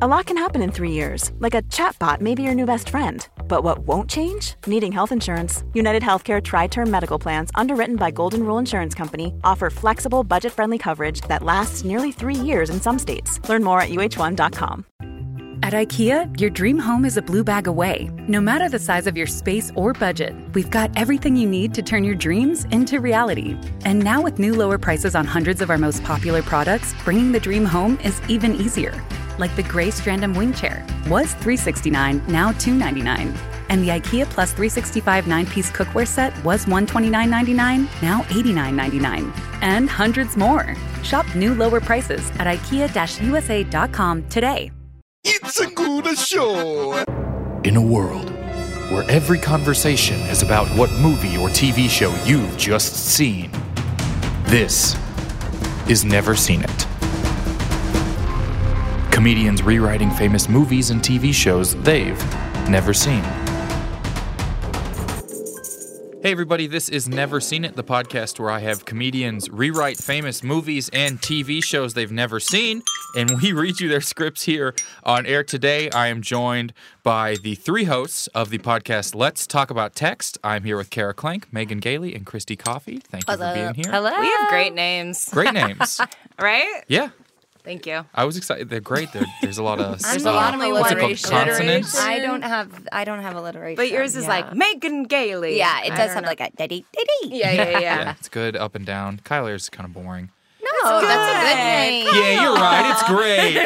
A lot can happen in 3 years, like a chatbot may be your new best friend. But what won't change? Needing health insurance. United Healthcare Tri-Term Medical Plans, underwritten by Golden Rule Insurance Company, offer flexible, budget-friendly coverage that lasts nearly 3 years in some states. Learn more at uh1.com. At IKEA, your dream home is a blue bag away. No matter the size of your space or budget, we've got everything you need to turn your dreams into reality. And now with new lower prices on hundreds of our most popular products, bringing the dream home is even easier. Like the gray Strandom wing chair was $369, now $299. And the IKEA Plus 365 9-piece cookware set was $129.99, now $89.99. And hundreds more. Shop new lower prices at IKEA-USA.com today. It's a good show! In a world where every conversation is about what movie or TV show you've just seen, this is Never Seen It. Comedians rewriting famous movies and TV shows they've never seen. Hey everybody, this is Never Seen It, the podcast where I have comedians rewrite famous movies and TV shows they've never seen, and we read you their scripts here on air. Today, I am joined by the three hosts of the podcast Let's Talk About Text. I'm here with Kara Klenk, Megan Gailey, and Christy Coffey. Thank you for being here. Hello. We have great names. Great names. Right? Yeah. Thank you. I was excited. They're great. There's a lot of There's a lot of alliteration. consonants. I don't have alliteration. But yours is like Megan Gailey. Yeah, it does have like a daddy. Yeah. It's good up and down. Kyler's kind of boring. No, that's a good name. Yeah, you're right. It's great.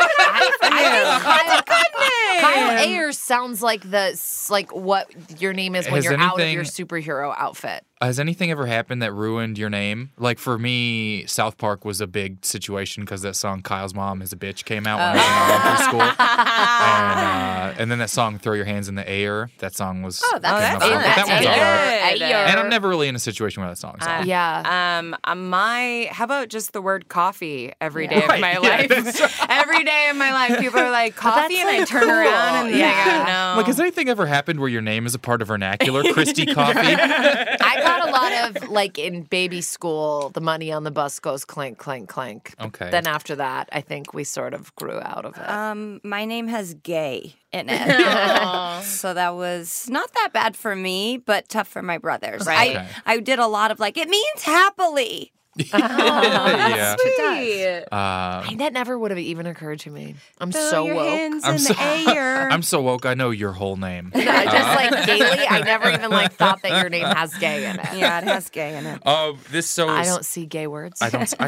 Kyle Ayers sounds like what your name is when you're out of your superhero outfit. Has anything ever happened that ruined your name? Like for me, South Park was a big situation because that song "Kyle's Mom Is a Bitch" came out when I was in elementary school, and then that song "Throw Your Hands in the Air." That song was that's that fun. one's Good. and I'm never really in a situation where that song's on. How about just the word coffee every day of my Yeah, life? that's right. Every day of my life, people are like, coffee, and I turn around and no. Like, has anything ever happened where your name is a part of vernacular? Christy Coffee? I got a lot of, like, in baby school, the money on the bus goes clank, clank, clank. Okay. Then after that, I think we sort of grew out of it. My name has gay in it. So that was not that bad for me, but tough for my brothers. Right. Okay. I did a lot of it means happily. Yeah. Sweet. That never would have even occurred to me. I'm Throw so your woke. hands I'm in so- the air. I'm so woke. I know your whole name. Just like Gailey, I never even thought that your name has gay in it. Yeah, it has gay in it. I don't see gay words.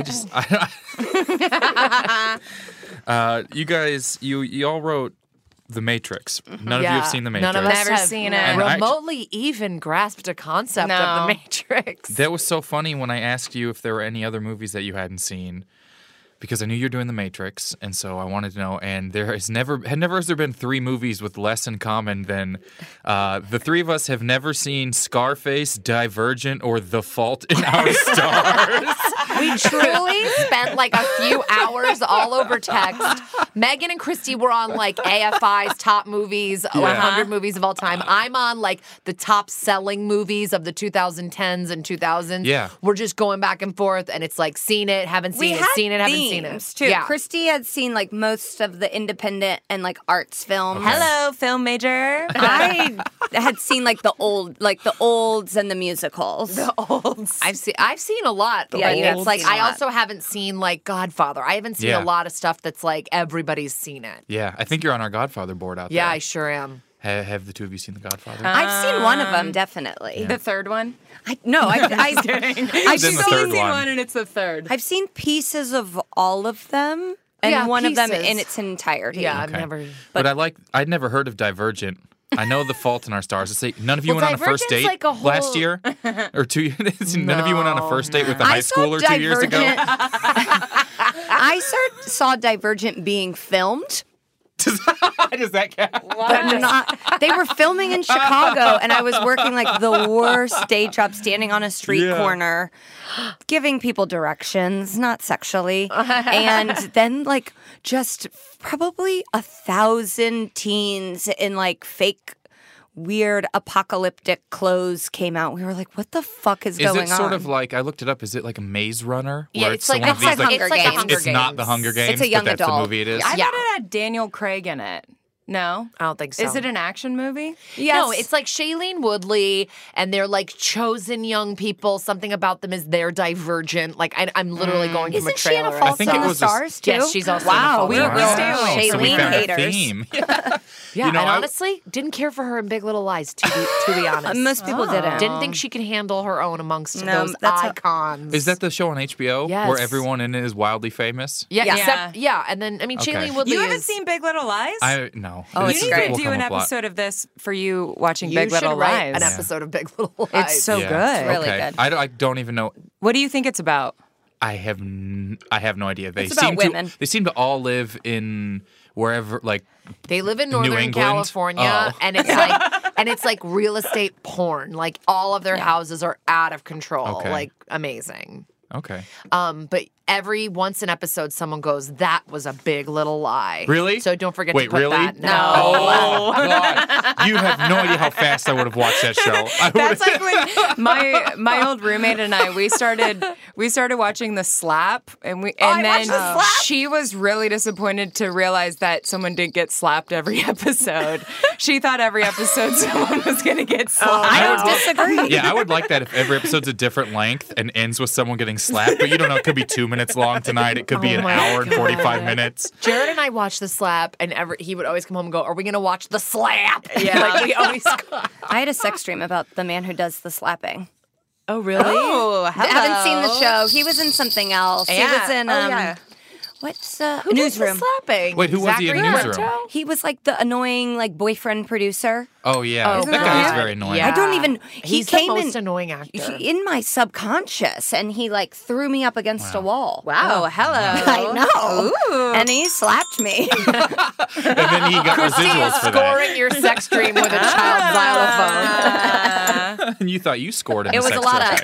You guys, you all wrote The Matrix. None of you have seen The Matrix. None of us Never have seen it. And remotely even grasped a concept No. of The Matrix. That was so funny when I asked you if there were any other movies that you hadn't seen, because I knew you're doing The Matrix, and so I wanted to know. And there has never has there been three movies with less in common than the three of us have never seen Scarface, Divergent, or The Fault in Our Stars. We truly spent a few hours all over text. Megan and Christy were on AFI's top movies, 100 movies of all time. I'm on the top selling movies of the 2010s and 2000s. Yeah. We're just going back and forth, and it's seen it, haven't seen it, seen it, haven't seen it. Too. Yeah. Christy had seen most of the independent and arts films. Hello, film major. I had seen the olds and the musicals. The olds. I've seen a lot. Yeah, I also haven't seen Godfather. I haven't seen a lot of stuff that's everybody's seen it. Yeah, I think you're on our Godfather board out there. Yeah, I sure am. Have the two of you seen The Godfather? I've seen one of them, definitely. The third one? I've Then the third seen one. one, and it's the third. I've seen pieces of all of them, and Yeah, one of them pieces. in its entirety. Yeah, Okay. I've never. But I'd never heard of Divergent. I know The Fault in Our Stars. It's none of you Well, went on a first date Divergent's a last whole- year or 2 years. None of you went on a first date with a high schooler 2 years ago. I saw Divergent being filmed. Does that count? But they were filming in Chicago, and I was working the worst day job, standing on a street corner, giving people directions, not sexually, and then just probably 1,000 teens in fake weird apocalyptic clothes came out. We were like, what the fuck is going on? Is it sort of like, I looked it up, is it like a Maze Runner? Yeah, where it's like one of these, Hunger it's like a Games. Hunger It's not the Games. Hunger Games, It's a young but that's adult. the movie it is. I Yeah. thought it had Daniel Craig in it. No? I don't think so. Is it an action movie? Yes. No, it's like Shailene Woodley, and they're like chosen young people. Something about them is they're divergent. Like I'm literally going from a Isn't she in trailer. a Fault think in it the was a- Stars too? Yes, she's also in A wow. Fault We in were the real Stars. So we Shailene found a haters. theme. Yeah, You know, and I- honestly, didn't care for her in Big Little Lies. To be honest, Most people didn't. didn't think she could handle her own amongst No, those that's how- icons. Is that the show on HBO Yes. where everyone in it is wildly famous? Yeah, Yeah. except and then I mean, Okay. Shailene Woodley You haven't is. seen Big Little Lies? No. Oh, This it's you is- need will to do come an up a lot. episode of this for you watching You Big should Little write Lies. an episode of Big Little Lies. It's so Yeah. good. really Okay. good. I don't even know. What do you think it's about? I have no idea. They It's about seem women. They seem to all live in wherever, like They live in New Northern England? California, Oh. and it's like real estate porn. Like all of their houses are out of control. Okay. Like amazing. okay. But every once an episode, someone goes, "That was a big little lie." Really? So don't forget Wait, to put really? that. No. Oh God! You have no idea how fast I would have watched that show. I That's would- like when my old roommate and I we started watching The Slap and I then watched The Slap? she was really disappointed to realize that someone did get slapped every episode. She thought every episode someone was going to get slapped. I don't disagree. Yeah, I would like that if every episode's a different length and ends with someone getting slapped, but you don't know, it could be 2 minutes long tonight. It could be an my hour and God. 45 minutes. Jared and I watched The Slap, and he would always come home and go, "Are we going to watch The Slap?" Yeah. Like we always. I had a sex dream about the man who does the slapping. Oh really? Oh, I haven't seen the show. He was in something else. He was in what's Who does the Newsroom. slapping? Wait, who was he in Zachary Newsroom? Quinto? He was like the annoying like boyfriend producer. Oh, yeah. Oh, that guy is God. very annoying. Yeah. I don't even. He's he came the most in, annoying actor. in my subconscious, and he like threw me up against a wall. Wow, hello. I know. Ooh. And he slapped me. And then he got Christy residuals is for that. scoring your sex dream with a child xylophone. And you thought you scored in It the was sex a lot dream. of.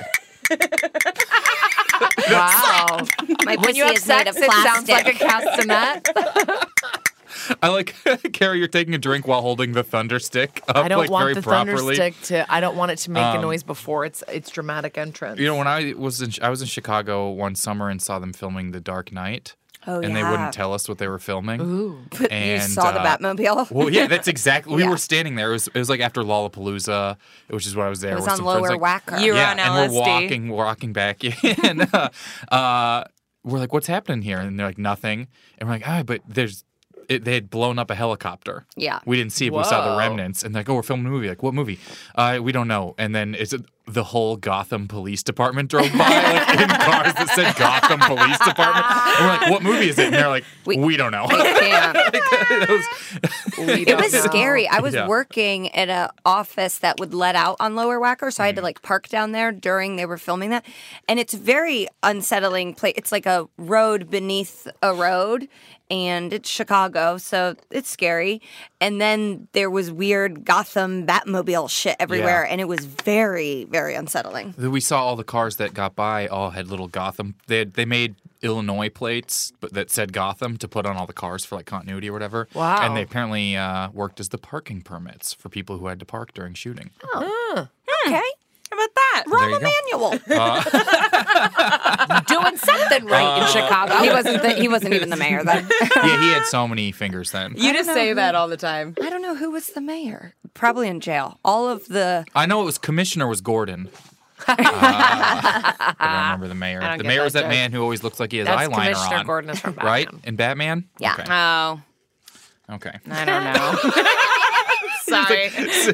Wow. My When you pussy have is made sex, of it sounds like a plastic. castanet. I like, Carrie, you're taking a drink while holding the thunder stick up, I don't like, want very the properly. thunderstick to. I don't want it to make a noise before its dramatic entrance. You know, when I was in Chicago one summer and saw them filming The Dark Knight. Oh, and they yeah. wouldn't tell us what they were filming. Ooh. But And, you saw the Batmobile. Well, yeah, that's exactly. We Yeah. were standing there. It was like after Lollapalooza, which is when I was there. It was with on some Lower friends, like, Wacker. You were yeah, on and LSD. we're walking back in. We're like, "What's happening here?" And they're like, "Nothing." And we're like, but they had blown up a helicopter. Yeah. We didn't see it. We saw the Whoa. remnants. And they're like, "Oh, we're filming a movie." Like, "What movie?" We don't know. And then the whole Gotham Police Department drove by, like, in cars that said Gotham Police Department. And we're like, "What movie is it?" And they're like, "We don't know." Can't. It was know. scary. I was Yeah. working at an office that would let out on Lower Wacker, so I had to like park down there during they were filming that, and it's very unsettling place. It's like a road beneath a road, and it's Chicago, so it's scary. And then there was weird Gotham Batmobile shit everywhere, and it was very, very unsettling. We saw all the cars that got by all had little Gotham. They made Illinois plates, but that said Gotham to put on all the cars for like continuity or whatever. Wow. And they apparently worked as the parking permits for people who had to park during shooting. Okay, How about that? There you Rahm go. Emanuel. Doing something right in Chicago. He wasn't even the mayor then. Yeah, he had so many fingers then. You just say that all the time. I don't know who was the mayor. Probably in jail. All of the I know it was Commissioner was Gordon. But I don't remember the mayor. I don't The get mayor that was that joke. man who always looks like he has That's eyeliner Commissioner on. Gordon is from Batman. Right? In Batman? Yeah. Okay. Oh, Okay. I don't know. Sorry.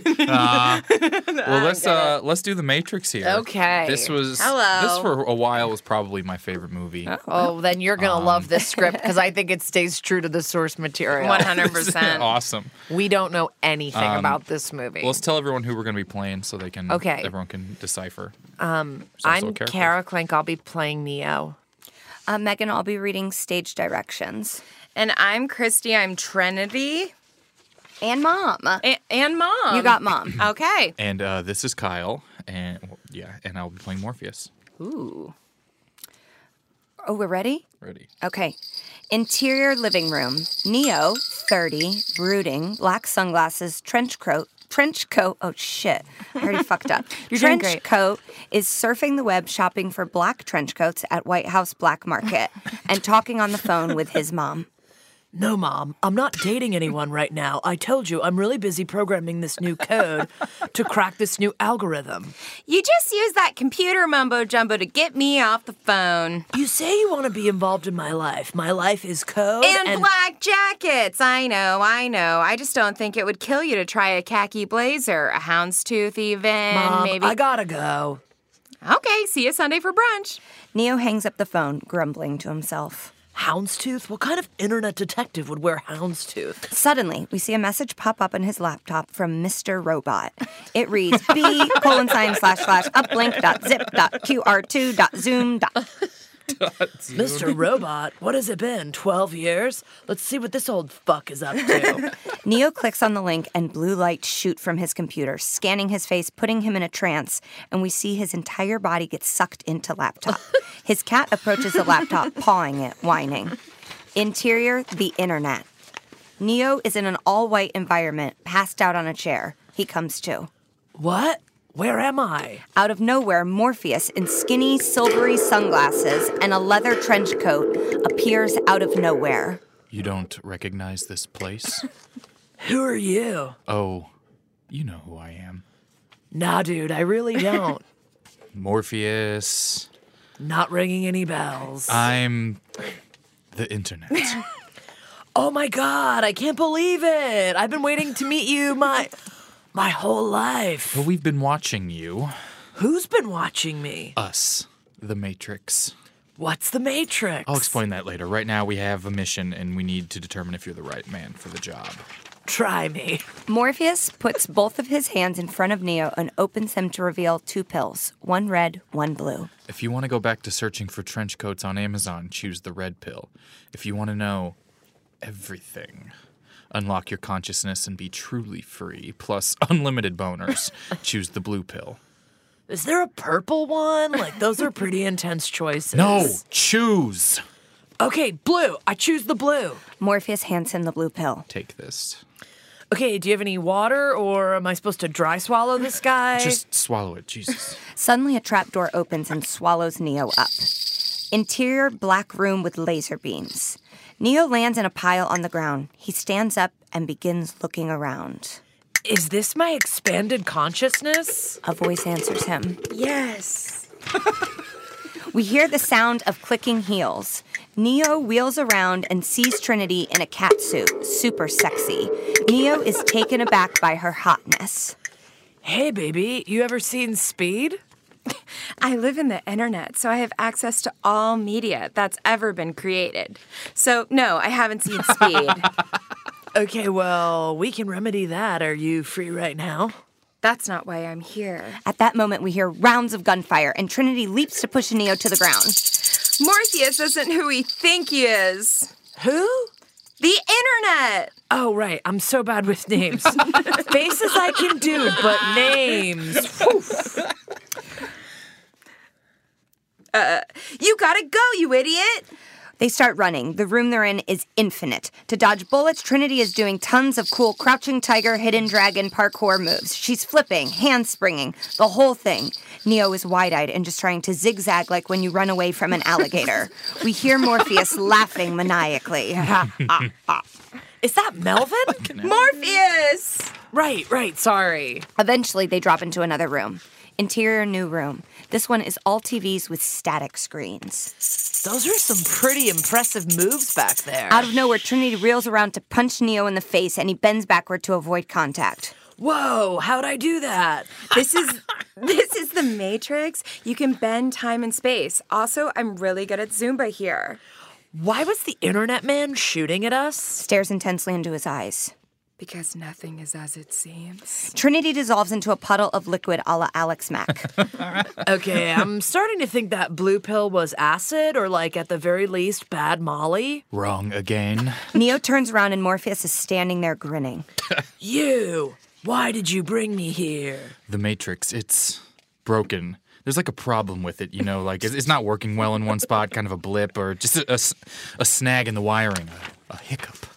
Well, let's do The Matrix here. Okay. This Hello. for a while was probably my favorite movie. Oh, then you're going to love this script because I think it stays true to the source material. 100%. Awesome. We don't know anything about this movie. Well, let's tell everyone who we're going to be playing so they can. Okay. Everyone can decipher. I'm characters. Kara Clink. I'll be playing Neo. Megan, I'll be reading stage directions. And I'm Christy. I'm Trinity. And Mom. And Mom. You got Mom. Okay. And this is Kyle, and and I'll be playing Morpheus. Ooh. Oh, we're ready? Ready? Okay. Interior living room. Neo, 30, brooding, black sunglasses, trench coat, trench coat. Oh, shit. I already fucked up. You're doing Trench great. coat is surfing the web shopping for black trench coats at White House Black Market and talking on the phone with his mom. No, Mom, I'm not dating anyone right now. I told you I'm really busy programming this new code to crack this new algorithm. You just use that computer mumbo jumbo to get me off the phone. You say you want to be involved in my life. My life is code And black jackets. I know. I just don't think it would kill you to try a khaki blazer, a houndstooth even, Mom, maybe. I gotta go. Okay, see you Sunday for brunch. Neo hangs up the phone, grumbling to himself. Houndstooth? What kind of internet detective would wear houndstooth? Suddenly, we see a message pop up on his laptop from Mr. Robot. It reads b://uplink.zip.qr2.zoom. Mr. Robot, what has it been? 12 years? Let's see what this old fuck is up to. Neo clicks on the link and blue lights shoot from his computer, scanning his face, putting him in a trance, and we see his entire body get sucked into laptop. His cat approaches the laptop, pawing it, whining. Interior, the internet. Neo is in an all-white environment, passed out on a chair. He comes to. What? Where am I? Out of nowhere, Morpheus, in skinny, silvery sunglasses and a leather trench coat, appears out of nowhere. You don't recognize this place? Who are you? Oh, you know who I am. Nah, dude, I really don't. Morpheus. Not ringing any bells. I'm the internet. Oh my God, I can't believe it. I've been waiting to meet you my whole life. Well, we've been watching you. Who's been watching me? Us. The Matrix. What's the Matrix? I'll explain that later. Right now, we have a mission, and we need to determine if you're the right man for the job. Try me. Morpheus puts both of his hands in front of Neo and opens them to reveal 2 pills, one red, one blue. If you want to go back to searching for trench coats on Amazon, choose the red pill. If you want to know everything, unlock your consciousness and be truly free, plus unlimited boners, choose the blue pill. Is there a purple one? Like, those are pretty intense choices. No, choose. Okay, blue. I choose the blue. Morpheus hands him the blue pill. Take this. Okay, do you have any water, or am I supposed to dry swallow this guy? Just swallow it, Jesus. Suddenly, a trapdoor opens and swallows Neo up. Interior black room with laser beams. Neo lands in a pile on the ground. He stands up and begins looking around. Is this my expanded consciousness? A voice answers him. Yes. We hear the sound of clicking heels. Neo wheels around and sees Trinity in a catsuit, super sexy. Neo is taken aback by her hotness. Hey, baby, you ever seen Speed? I live in the internet, so I have access to all media that's ever been created. So, no, I haven't seen Speed. Okay, well, we can remedy that. Are you free right now? That's not why I'm here. At that moment, we hear rounds of gunfire, and Trinity leaps to push Neo to the ground. Morpheus isn't who we think he is. Who? The internet! Oh, right. I'm so bad with names. Faces I can do, but names. You gotta go, you idiot! They start running. The room they're in is infinite. To dodge bullets, Trinity is doing tons of cool crouching tiger, hidden dragon parkour moves. She's flipping, handspringing, the whole thing. Neo is wide-eyed and just trying to zigzag like when you run away from an alligator. We hear Morpheus laughing maniacally. Is that Melvin? Morpheus! Right, sorry. Eventually, they drop into another room. Interior new room. This one is all TVs with static screens. Those are some pretty impressive moves back there. Out of nowhere, Trinity reels around to punch Neo in the face, and he bends backward to avoid contact. Whoa, how'd I do that? This is the Matrix. You can bend time and space. Also, I'm really good at Zumba here. Why was the internet man shooting at us? Stares intensely into his eyes. Because nothing is as it seems. Trinity dissolves into a puddle of liquid a la Alex Mack. Okay, I'm starting to think that blue pill was acid or, like, at the very least, bad Molly. Wrong again. Neo turns around and Morpheus is standing there grinning. You! Why did you bring me here? The Matrix, it's broken. There's like a problem with it, you know, like it's not working well in one spot, kind of a blip, or just a snag in the wiring, a hiccup.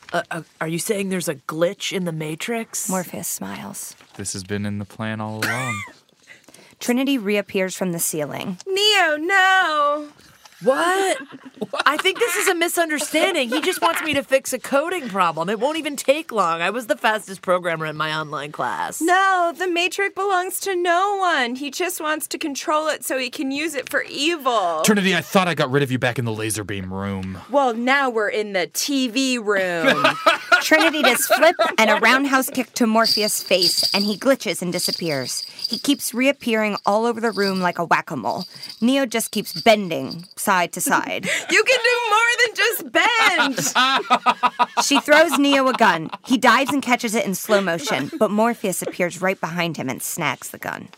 Are you saying there's a glitch in the Matrix? Morpheus smiles. This has been in the plan all along. Trinity reappears from the ceiling. Neo, no. What? I think this is a misunderstanding. He just wants me to fix a coding problem. It won't even take long. I was the fastest programmer in my online class. No, the Matrix belongs to no one. He just wants to control it so he can use it for evil. Trinity, I thought I got rid of you back in the laser beam room. Well, now we're in the TV room. Trinity does flip and a roundhouse kick to Morpheus' face, and he glitches and disappears. He keeps reappearing all over the room like a whack-a-mole. Neo just keeps bending side to side. You can do more than just bend. She throws Neo a gun. He dives and catches it in slow motion, but Morpheus appears right behind him and snags the gun.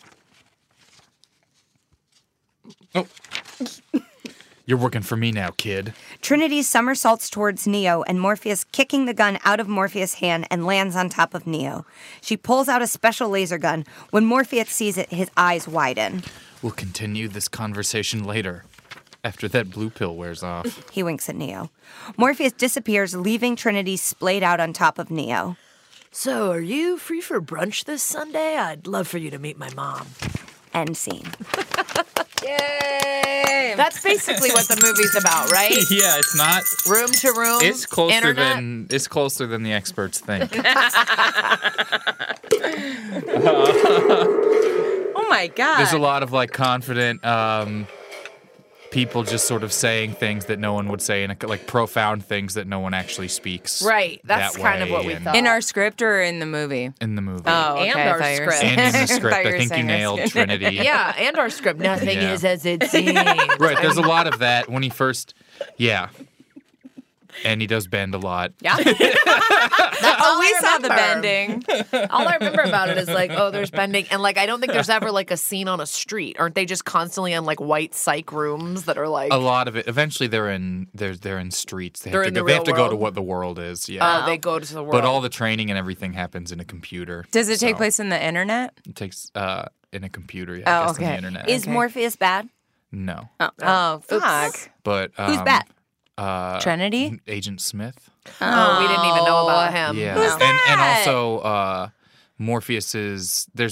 Oh. You're working for me now, kid. Trinity somersaults towards Neo, and Morpheus kicking the gun out of Morpheus' hand and lands on top of Neo. She pulls out a special laser gun. When Morpheus sees it, his eyes widen. We'll continue this conversation later, after that blue pill wears off. He winks at Neo. Morpheus disappears, leaving Trinity splayed out on top of Neo. So, are you free for brunch this Sunday? I'd love for you to meet my mom. End scene. Yay! That's basically what the movie's about, right? Yeah, it's not Room to room. It's closer internet. than the experts think. Oh my God. There's a lot of like confident people just sort of saying things that no one would say, and like profound things that no one actually speaks. Right. That's that kind of way what we and- thought. In our script or in the movie? In the movie. Oh, okay. And I our thought you were script. saying- And in the script. thought you I were think you saying nailed this. Trinity. Yeah, and our script. Nothing Yeah. is as it seems. Right, there's a lot of that when he first, yeah. And he does bend a lot. Yeah. We saw the bending. All I remember about it is like, oh, there's bending, and like I don't think there's ever like a scene on a street. Aren't they just constantly in like white psych rooms that are like? A lot of it. Eventually, they're in streets. They They're have in to the go. They have real to go to world? what the world is. Yeah. Oh, they go to the world. But all the training and everything happens in a computer. Does it take So place in the internet? It takes in a computer. Yeah, I guess on the internet. Is Morpheus bad? No, Oh, fuck. but Who's bad? Trinity? Agent Smith. Oh, we didn't even know about him. Yeah, Who's and that? also Morpheus is there's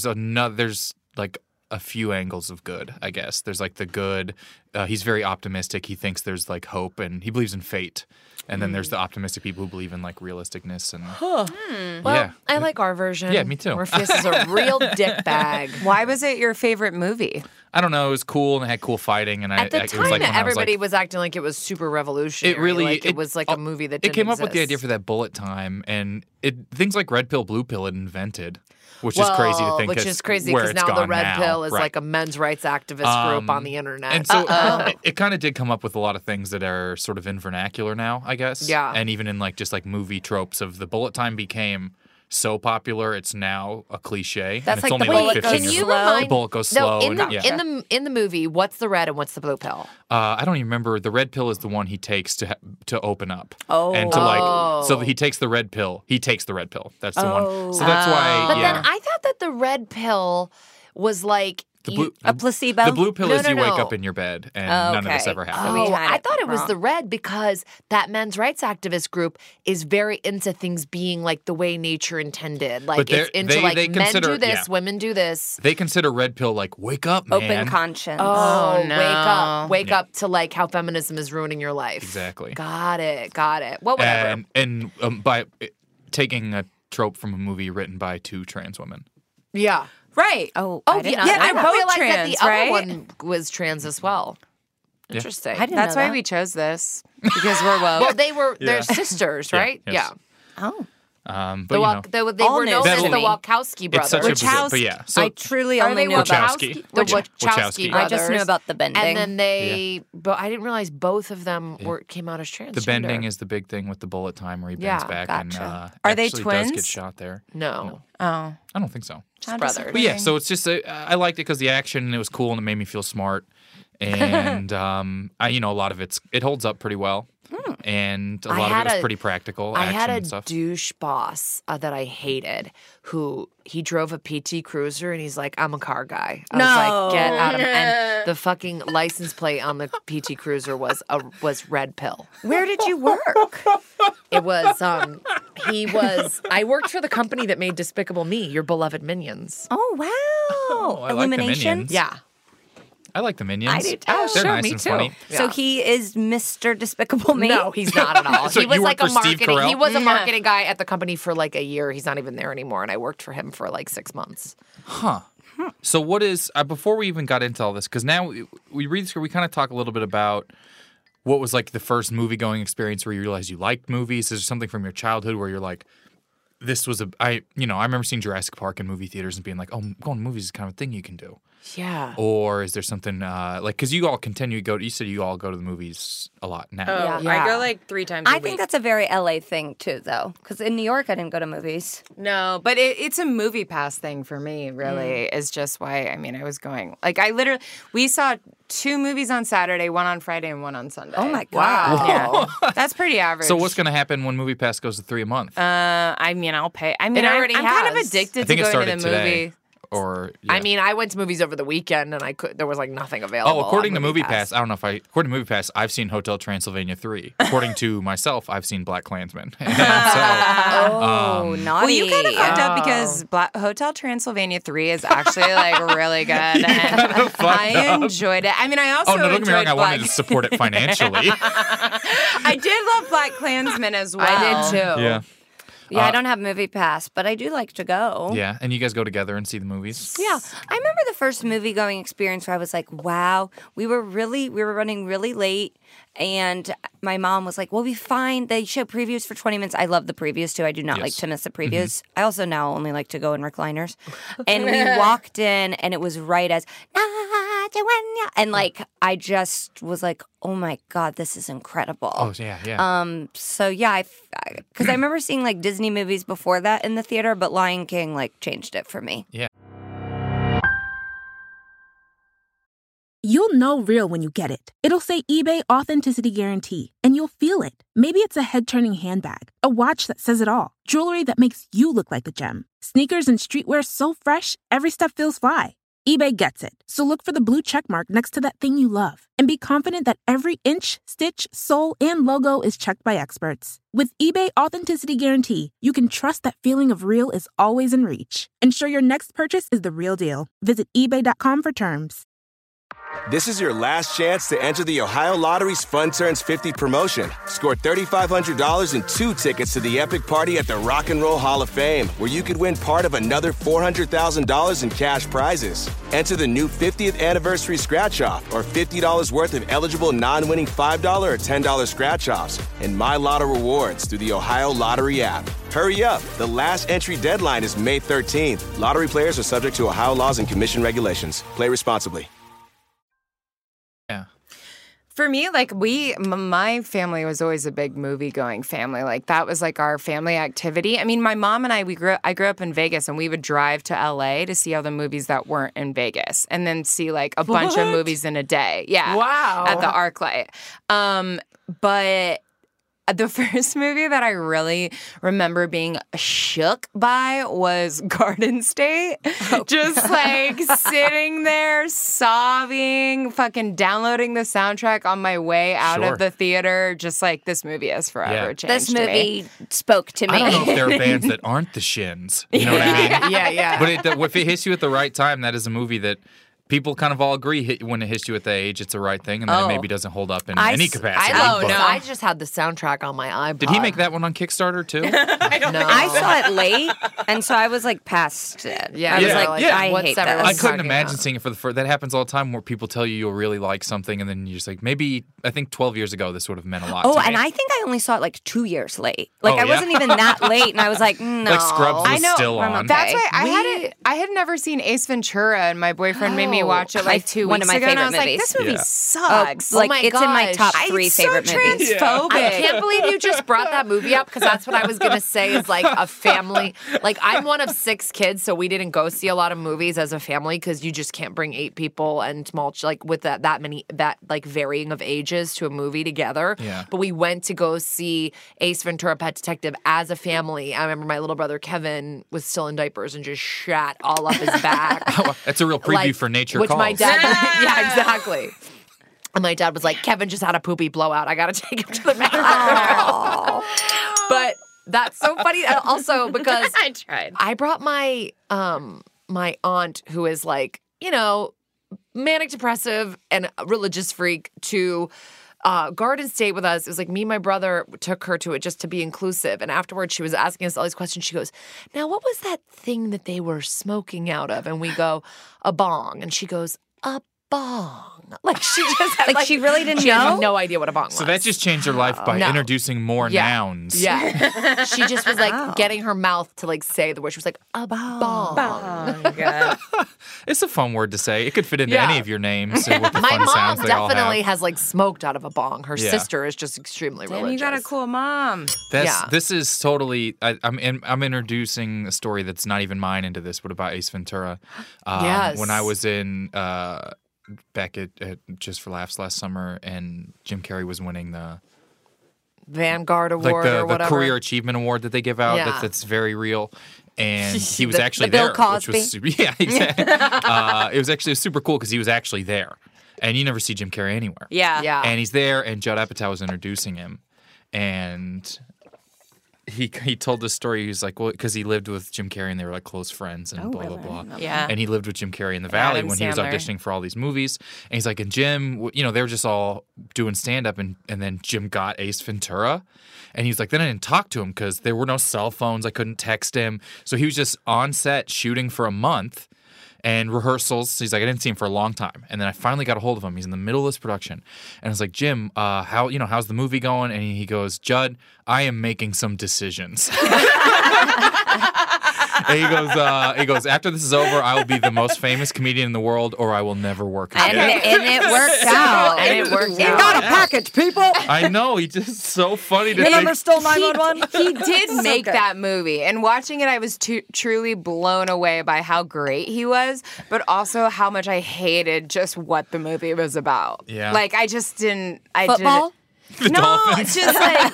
like a few angles of good, I guess. There's like the good. He's very optimistic. He thinks there's like hope, and he believes in fate. And then there's the optimistic people who believe in like realisticness and Well, yeah. I like our version. Yeah, me too. Morpheus is a real dickbag. Why was it your favorite movie? I don't know. It was cool and it had cool fighting. And At the it was time, like when I was, everybody like, was acting like it was super revolutionary. It really like it was like a movie that it didn't came up with the exist. idea for that bullet time, and things like red pill, blue pill, it invented, which is crazy to think. Which is crazy where because it's now the gone red now. pill is Right. like a men's rights activist group on the internet. And so it kind of did come up with a lot of things that are sort of in vernacular now, I guess. Yeah. And even in like just like movie tropes of the bullet time became so popular, it's now a cliche. That's and it's like the only bullet 15 goes years you old. remind- The bullet goes No, slow. in the and, yeah. in the movie, what's the red and what's the blue pill? I don't even remember. The red pill is the one he takes to open up. Oh. And to like, so he takes the red pill. He takes the red pill. That's the one. So that's why. But yeah. then I thought that the red pill was like A placebo? The blue pill No, is no, you wake no. up in your bed and none of this Okay. ever So happened. we Oh, had I it thought it was wrong. the red because that men's rights activist group is very into things being like the way nature intended. Like But it's they're- into they like men consider- do this, yeah. women do this. They consider red pill like wake up, man. Open conscience. Oh, no. wake Yeah. up to like how feminism is ruining your life. Exactly. Got it. Well, whatever. And by taking a trope from a movie written by two trans women. Yeah. Right. Oh, Oh, I did yeah. not Yeah, know I they're didn't both realize that trans, the other right? one was trans as well. Interesting. I didn't That's know why that. we chose this. Because we're woke. Well, they're Yeah. sisters, Yeah, right? yes. Yeah. Oh. But They you know, were known as the That'll- Wachowski brothers. it's such a bizarre, but yeah. So I truly Are only they knew about... Wachowski. The Wachowski. Wachowski I brothers. I just knew about the bending. And then they, but I didn't realize both of them came out as transgender. the bending is the big thing with the bullet time where he bends Yeah, back gotcha. and Are they actually does get twins? shot there. no, Oh. I don't think so. just brothers. But yeah, so it's just I liked it because the action, it was cool and it made me feel smart. and a lot of it holds up pretty well. And a lot of it was pretty practical. I action had a and stuff. douche boss that I hated who he drove a PT Cruiser and he's like, I'm a car guy. I was like, get out of And the fucking license plate on the PT Cruiser was red pill. Where did you work? It was, I worked for the company that made Despicable Me, your beloved Minions. Oh, wow. I like the Illumination? Minions. Yeah. I like the Minions. I do too. Oh, They're sure, nice me and too. funny. So he is Mr. Despicable Me? No, he's not at all. So He was you like work a for Steve marketing. Carell? He was a marketing guy at the company for like a year. He's not even there anymore, and I worked for him for like 6 months. So what is before we even got into all this, because now we read this, we kind of talk a little bit about what was like the first movie going experience where you realized you liked movies. Is there something from your childhood where you're like, this was I remember seeing Jurassic Park in movie theaters and being like, oh, going to movies is kind of a thing you can do. Yeah. Or is there something because you all continue to go? You said you all go to the movies a lot now. Oh, I go like 3 times a I week. think that's a very LA thing too, though, because in New York I didn't go to movies. No, but it's a movie pass thing for me, really, is just why, I was going. Like, we saw 2 movies on Saturday, 1 on Friday, and 1 on Sunday. Oh, my God. Yeah. That's pretty average. So what's going to happen when Movie Pass goes to $3 a month? I'll pay. It already I'm kind of has. addicted I think to it going to started the today. movie. Or I went to movies over the weekend and there was like nothing available. according on to Movie Pass, I don't know if according to Movie Pass, I've seen Hotel Transylvania 3. According to myself, I've seen Black Klansman. Naughty. Well, you kind of fucked up because Hotel Transylvania 3 is actually like really good. And I enjoyed it. I also no, don't get me wrong. I enjoyed wanted to support it financially. I did love Black Klansman as well. I did too. Yeah. Yeah, I don't have Movie Pass, but I do like to go. Yeah, and you guys go together and see the movies? Yeah. I remember the first movie going experience where I was like, wow, we were running really late. And my mom was like, we'll be fine. They show previews for 20 minutes. I love the previews, too. I do not like to miss the previews. I also now only like to go in recliners. And we walked in, and it was right as, and like, I just was like, oh my God, this is incredible. Oh, yeah. So yeah, because I remember seeing like Disney movies before that in the theater, but Lion King like changed it for me. Yeah. You'll know real when you get it. It'll say eBay Authenticity Guarantee, and you'll feel it. Maybe it's a head-turning handbag, a watch that says it all, jewelry that makes you look like a gem, sneakers and streetwear so fresh, every step feels fly. eBay gets it. So look for the blue check mark next to that thing you love and be confident that every inch, stitch, sole, and logo is checked by experts. With eBay Authenticity Guarantee, you can trust that feeling of real is always in reach. Ensure your next purchase is the real deal. Visit eBay.com for terms. This is your last chance to enter the Ohio Lottery's Fun Turns 50 promotion. Score $3,500 and 2 tickets to the epic party at the Rock and Roll Hall of Fame, where you could win part of another $400,000 in cash prizes. Enter the new 50th anniversary scratch-off or $50 worth of eligible non-winning $5 or $10 scratch-offs and My Lotto rewards through the Ohio Lottery app. Hurry up. The last entry deadline is May 13th. Lottery players are subject to Ohio laws and commission regulations. Play responsibly. Yeah. For me, like my family was always a big movie-going family. Like that was like our family activity. I mean, my mom and I grew up in Vegas, and we would drive to LA to see all the movies that weren't in Vegas, and then see like a bunch of movies in a day. Yeah, Wow. at the ArcLight. But the first movie that I really remember being shook by was Garden State. Just like sitting there sobbing, fucking downloading the soundtrack on my way out of the theater. Just like, this movie has forever changed This movie spoke to me. I don't know if there are bands that aren't the Shins. You know what I mean? Yeah. But if it hits you at the right time, that is a movie that people kind of all agree when it hits you at that age, it's the right thing, and then it maybe doesn't hold up in any capacity. I just had the soundtrack on my iPod. Did he make that one on Kickstarter too? No. I saw it late, and so I was like past it. Yeah, I was yeah, like, yeah. I What's hate this. everyone I couldn't talking imagine about? seeing it for the first. That happens all the time where people tell you'll really like something, and then you're just like, maybe, I think 12 years ago this would have meant a lot to me. And I think I only saw it like 2 years late. Like Oh, I yeah? wasn't even that late, and I was like, no. Like Scrubs was still I'm on. okay. That's why I had never seen Ace Ventura, and my boyfriend made me me watch it like 2 one weeks of my ago, and I favorite was movies. like, this movie Yeah. sucks. Like, my it's in my gosh. top 3 favorite movies. Transphobic. I can't believe you just brought that movie up because that's what I was gonna say is like a family. Like I'm one of 6 kids, so we didn't go see a lot of movies as a family because you just can't bring 8 people and mulch like with that like varying of ages to a movie together. Yeah. But we went to go see Ace Ventura: Pet Detective as a family. I remember my little brother Kevin was still in diapers and just shat all up his back. That's a real preview Like, for Nature which Calls. my dad, yeah, exactly. And my dad was like, Kevin just had a poopy blowout. I got to take him to the bathroom. But that's so funny. Also, because I tried. I brought my my aunt, who is like, manic depressive and a religious freak, to Garden State with us. It was like me and my brother took her to it just to be inclusive. And afterwards, she was asking us all these questions. She goes, now, what was that thing that they were smoking out of? And we go, a bong. And she goes, a bong. Like she just had, Like, she really didn't she had know? no idea what a bong was. So that just changed her life by No. introducing more nouns. Yeah. She just was like getting her mouth to like say the word. She was like, a bong. It's a fun word to say. It could fit into Yeah. any of your names. And what the My fun mom sounds they all definitely have. has like smoked out of a bong. Her Yeah. sister is just extremely religious. You got a cool mom. This is totally. I'm introducing a story that's not even mine into this, but about Ace Ventura. Yes. When I was in back at Just for Laughs last summer, and Jim Carrey was winning the Vanguard Award like or the whatever. Career Achievement Award that they give out. Yeah. That's very real. And he was The- actually the Bill there, which was Cosby. super, yeah, exactly. It was actually super cool because he was actually there, and you never see Jim Carrey anywhere. Yeah. Yeah. And he's there, and Judd Apatow was introducing him, and he told this story. He was like, well, because he lived with Jim Carrey, and they were like close friends, and blah blah blah. Yeah. And he lived with Jim Carrey in the Valley Adam when he was Sandler. auditioning for all these movies. And he's like, and Jim, they were just all doing stand up, and then Jim got Ace Ventura. And he was like, then I didn't talk to him because there were no cell phones. I couldn't text him. So he was just on set shooting for a month and rehearsals. He's like, I didn't see him for a long time. And then I finally got a hold of him. He's in the middle of this production. And I was like, Jim, how's the movie going? And he goes, Judd, I am making some decisions. And he goes, after this is over, I will be the most famous comedian in the world, or I will never work again. And it worked out. And it worked You out. got a package, people. I know. He's just so funny to Your think. number still 911. He did So make good. that movie. And watching it, I was truly blown away by how great he was, but also how much I hated just what the movie was about. Yeah. Like, I just didn't. Football? The No, Dolphins. it's just like,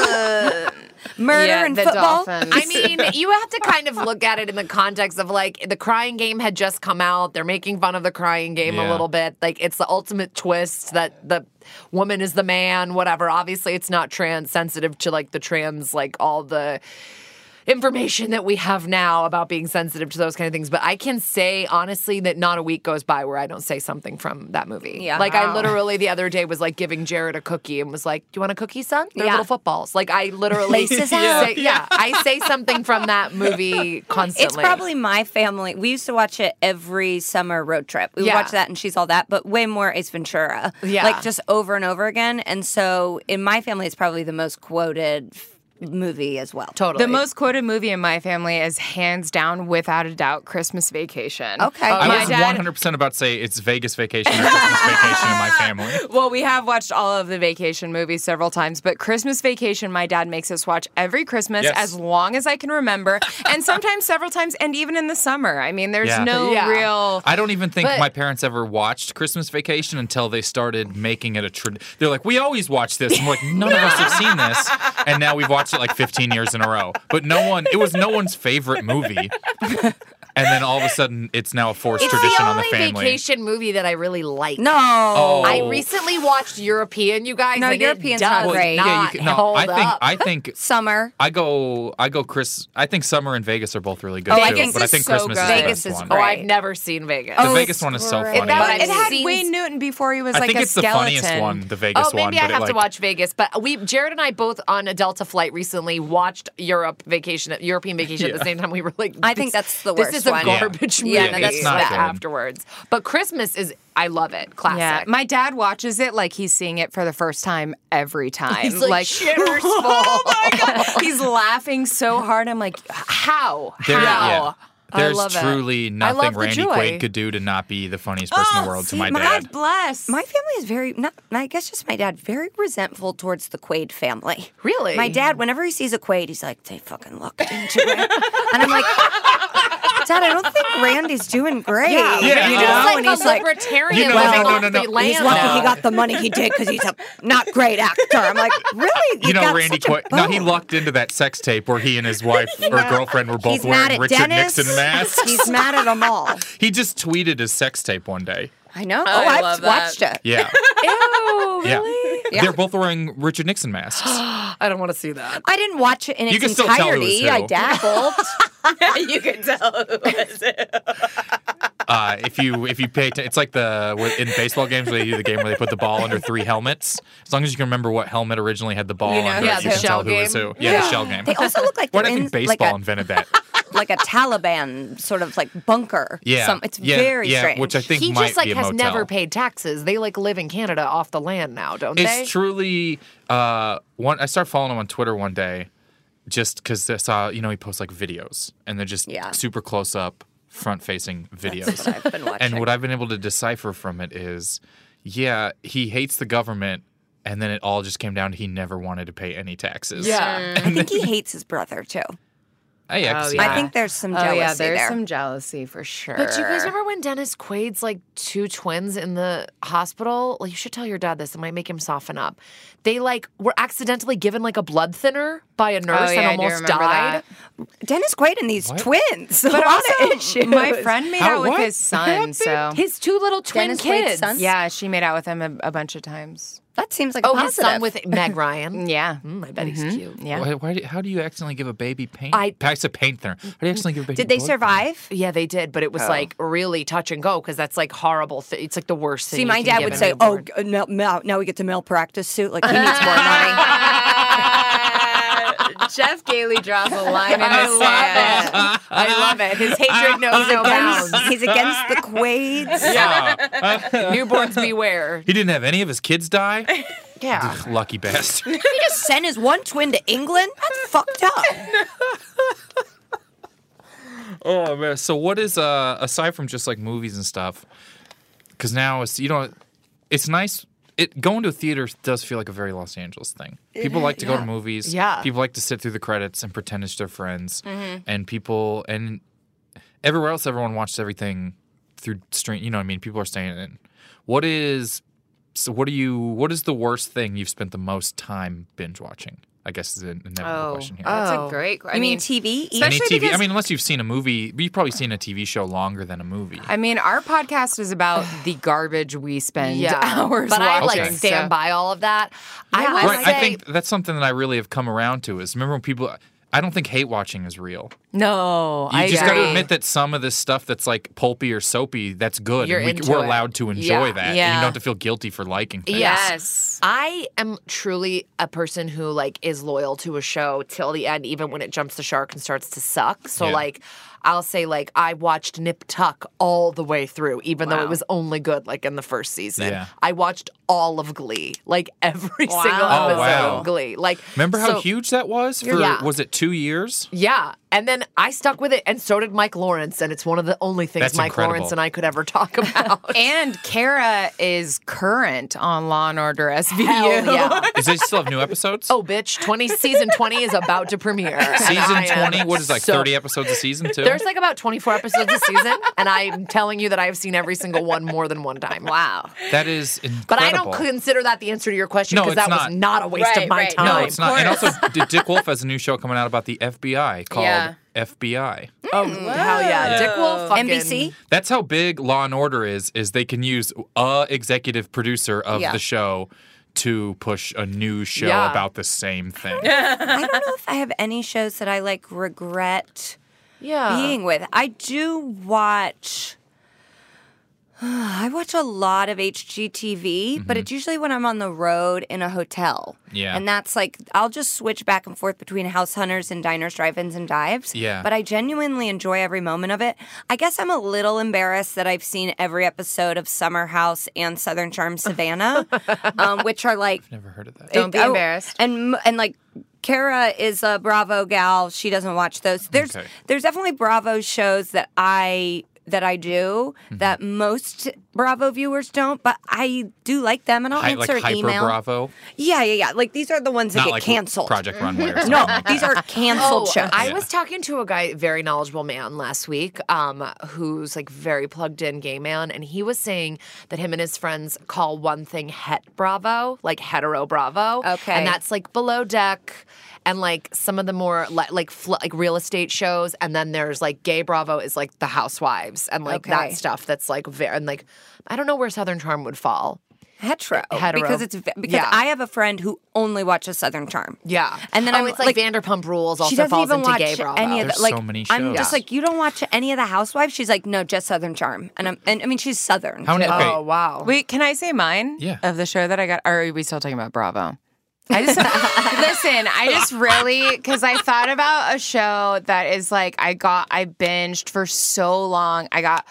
ugh. Murder Yeah, and the football? Dolphins. I mean, you have to kind of look at it in the context of like the Crying Game had just come out. They're making fun of the Crying Game a Yeah. little bit. Like it's the ultimate twist that the woman is the man, whatever. Obviously, it's not trans sensitive to like the trans, like all the information that we have now about being sensitive to those kind of things. But I can say honestly that not a week goes by where I don't say something from that movie. Yeah. Like I Wow. literally the other day was like giving Jared a cookie and was like, "Do you want a cookie, son? They're Yeah. little footballs." Like I literally Laces say, out. I say something from that movie constantly. It's probably my family. We used to watch it every summer road trip. We would Yeah. watch that and She's All That, but way more Ace Ventura. Yeah. Like just over and over again. And so in my family, it's probably the most quoted movie as well. totally The most quoted movie in my family is hands down, without a doubt, Christmas Vacation. Okay. I My was dad- 100% about to say it's Vegas Vacation or Christmas Vacation in my family. Well, we have watched all of the vacation movies several times, but Christmas Vacation, my dad makes us watch every Christmas Yes. as long as I can remember, and sometimes several times, and even in the summer. I mean, there's Yeah. no Yeah. real. I don't even think But- my parents ever watched Christmas Vacation until they started making it a tradition. They're like, we always watch this. I'm like, none of us have seen this. And now we've watched it like 15 years in a row. But it was no one's favorite movie. And then all of a sudden, it's now a forced It's tradition the on the only family. vacation movie that I really like. No. Oh. I recently watched European, you guys. No, and European's it not does great. Not no, hold I up. think Summer. I go Chris. I think Summer and Vegas are both really good Oh, too. Vegas but I is think so Christmas good. is the Vegas best is one. Oh, great. I've never seen Vegas. The Oh, Vegas it's one is so great. funny. That- But it had scenes- Wayne Newton before he was I like think a it's the skeleton. funniest one, the Vegas Oh, maybe one. I but have it, to like, watch Vegas. But Jared and I both on a Delta flight recently watched European Vacation at the same time. We were like, I think that's the This worst is a one. garbage movie. Yeah, no, that's not like, good. afterwards. But Christmas is, I love it. Classic. Yeah, my dad watches it like he's seeing it for the first time every time. He's like, shitters full. oh my God. He's laughing so hard. I'm like, how? There- How? yeah. There's love it. truly I nothing love the Randy joy. Quaid could do to not be the funniest person in the world to my dad. God bless. My family is very, I guess just my dad, very resentful towards the Quaid family. Really? My dad, whenever he sees a Quaid, he's like, they fucking looked into it. And I'm like, Dad, I don't think Randy's doing great. Yeah, Yeah. he's You know? like And a he's like, libertarian No, living no, off no, the no. land. he's lucky now. he got the money he did because he's a not great actor. I'm like, really? You know, got Randy such a Quaid. No, he bone. lucked into that sex tape where he and his wife or girlfriend were both He's mad wearing at Richard Dennis. Nixon masks. He's mad at them all. He just tweeted his sex tape one day. I know. I I've love watched that. it. Yeah. Ew, Yeah. really? They're both wearing Richard Nixon masks. I don't want to see that. I didn't watch it in You its can still tell who was entirety. who. I dabbled. You can tell who was it. If you pay attention, it's like in baseball games where they do the game where they put the ball under 3 helmets. As long as you can remember what helmet originally had the ball You know, under yeah, it, you the can tell shell who was game. who. Yeah, the shell game. They also look like Why they're do I in think like baseball a, invented that? like a Taliban sort of like bunker. Yeah. It's very strange. Which I think He might just like be a has motel. never paid taxes. They like live in Canada off the land now, don't they? It's truly I started following him on Twitter one day just because I saw, he posts like videos and they're just super close up, front facing videos. That's what I've been watching. And what I've been able to decipher from it is, he hates the government, and then it all just came down to he never wanted to pay any taxes. Yeah. I think he hates his brother too. I can see I that. think there's some Oh, jealousy yeah, there's there. some jealousy for sure. But do you guys remember when Dennis Quaid's like 2 twins in the hospital? Well, you should tell your dad this. It might make him soften up. They like were accidentally given like a blood thinner by a nurse yeah, I and do almost remember died. that. Dennis Quaid and these twins. A But lot also, of issues. my friend made out with what his son, so His 2 little twin Dennis Quaid's kids. son? yeah, she made out with him a bunch of times. That seems like a Oh, positive. his son with Meg Ryan. Yeah, I bet he's cute. yeah. How do you accidentally give a baby paint? I said paint thinner. How do you accidentally give a baby Did they blood survive? Yeah, they did, but it was like really touch and go because that's like horrible. It's like the worst thing. See, you my can dad give would a say, newborn. now we get to malpractice suit. Like, he needs more money. Jeff Gailey draws a line in the sand. I love it. His hatred knows no bounds. He's against the Quaids. Newborns beware. He didn't have any of his kids die? Yeah. Lucky bastard. He just sent his one twin to England? That's fucked up. Oh, man. So what is, aside from just like movies and stuff, because now it's, it's nice. Going to a theater does feel like a very Los Angeles thing. People like to go to movies. Yeah. People like to sit through the credits and pretend it's their friends. Mm-hmm. And everywhere else, everyone watches everything through stream. You know what I mean? People are staying in. What is the worst thing you've spent the most time binge watching? I guess is an inevitable question here. That's a great. I mean, TV? Any especially TV? because- I mean, unless you've seen a movie, you've probably seen a TV show longer than a movie. I mean, our podcast is about the garbage we spend hours but I watching. like stand by all of that. I will Right, say, I think that's something that I really have come around to. Is remember when people? I don't think hate watching is real. No, You I just got to agree. admit that some of this stuff that's like pulpy or soapy, that's good. You're and into we're it. allowed to enjoy Yeah. that. And Yeah. you don't have to feel guilty for liking things. Yes. I am truly a person who like is loyal to a show till the end, even when it jumps the shark and starts to suck. So Yeah. like, I'll say like I watched Nip Tuck all the way through, even though it was only good like in the first season. Yeah. I watched all of Glee, like every single Oh, episode wow. of Glee. Like, Remember how so- huge that was? For Yeah. was it 2 years? Yeah. And then I stuck with it, and so did Mike Lawrence, and it's one of the only things That's Mike incredible. Lawrence and I could ever talk about. And Kara is current on Law and Order SVU. Hell yeah. Is they still have new episodes? Oh, bitch, season 20 is about to premiere. and Season I am 20? What is like so- 30 episodes a season too? There's like about 24 episodes a season, and I'm telling you that I have seen every single one more than one time. Wow. That is incredible. But I don't consider that the answer to your question No, because it's that not. was not a waste of my time. No, it's not. And also, Dick Wolf has a new show coming out about the FBI called Yeah. FBI. Oh, hell yeah. Dick Wolf fucking... NBC? That's how big Law and Order is they can use a executive producer of Yeah. the show to push a new show Yeah. about the same thing. I don't know if I have any shows that I like regret being with. I do watch. I watch a lot of HGTV, but it's usually when I'm on the road in a hotel. Yeah. And that's like, I'll just switch back and forth between House Hunters and Diners, Drive-Ins, and Dives. Yeah. But I genuinely enjoy every moment of it. I guess I'm a little embarrassed that I've seen every episode of Summer House and Southern Charm Savannah, which are like, Never heard of that. Don't be embarrassed. And like Kara is a Bravo gal. She doesn't watch those. There's definitely Bravo shows that I do that most Bravo viewers don't, but I do like them, and I'll answer an email. Like Hyper Bravo? Yeah. Like, these are the ones that Not get like canceled. Project Runway or something. No, these are canceled shows. I was talking to a guy, very knowledgeable man last week, who's like very plugged in gay man, and he was saying that him and his friends call one thing het Bravo, like hetero Bravo. Okay. And that's like Below Deck and like some of the more like real estate shows, and then there's like gay Bravo is like the Housewives and like that stuff that's like very, and like I don't know where Southern Charm would fall. Hetero. Because I have a friend who only watches Southern Charm. Yeah. And then it's like Vanderpump Rules she also doesn't falls even into watch gay Bravo. any of There's the, like, so many I'm shows. just like, you don't watch any of the Housewives? She's like, no, just Southern Charm. And I mean, she's Southern. How many? too. Okay. Oh, wow. Wait, can I say mine? Yeah. Of the show that I got? Or are we still talking about Bravo? I just listen. I just really because I thought about a show that is like I binged for so long.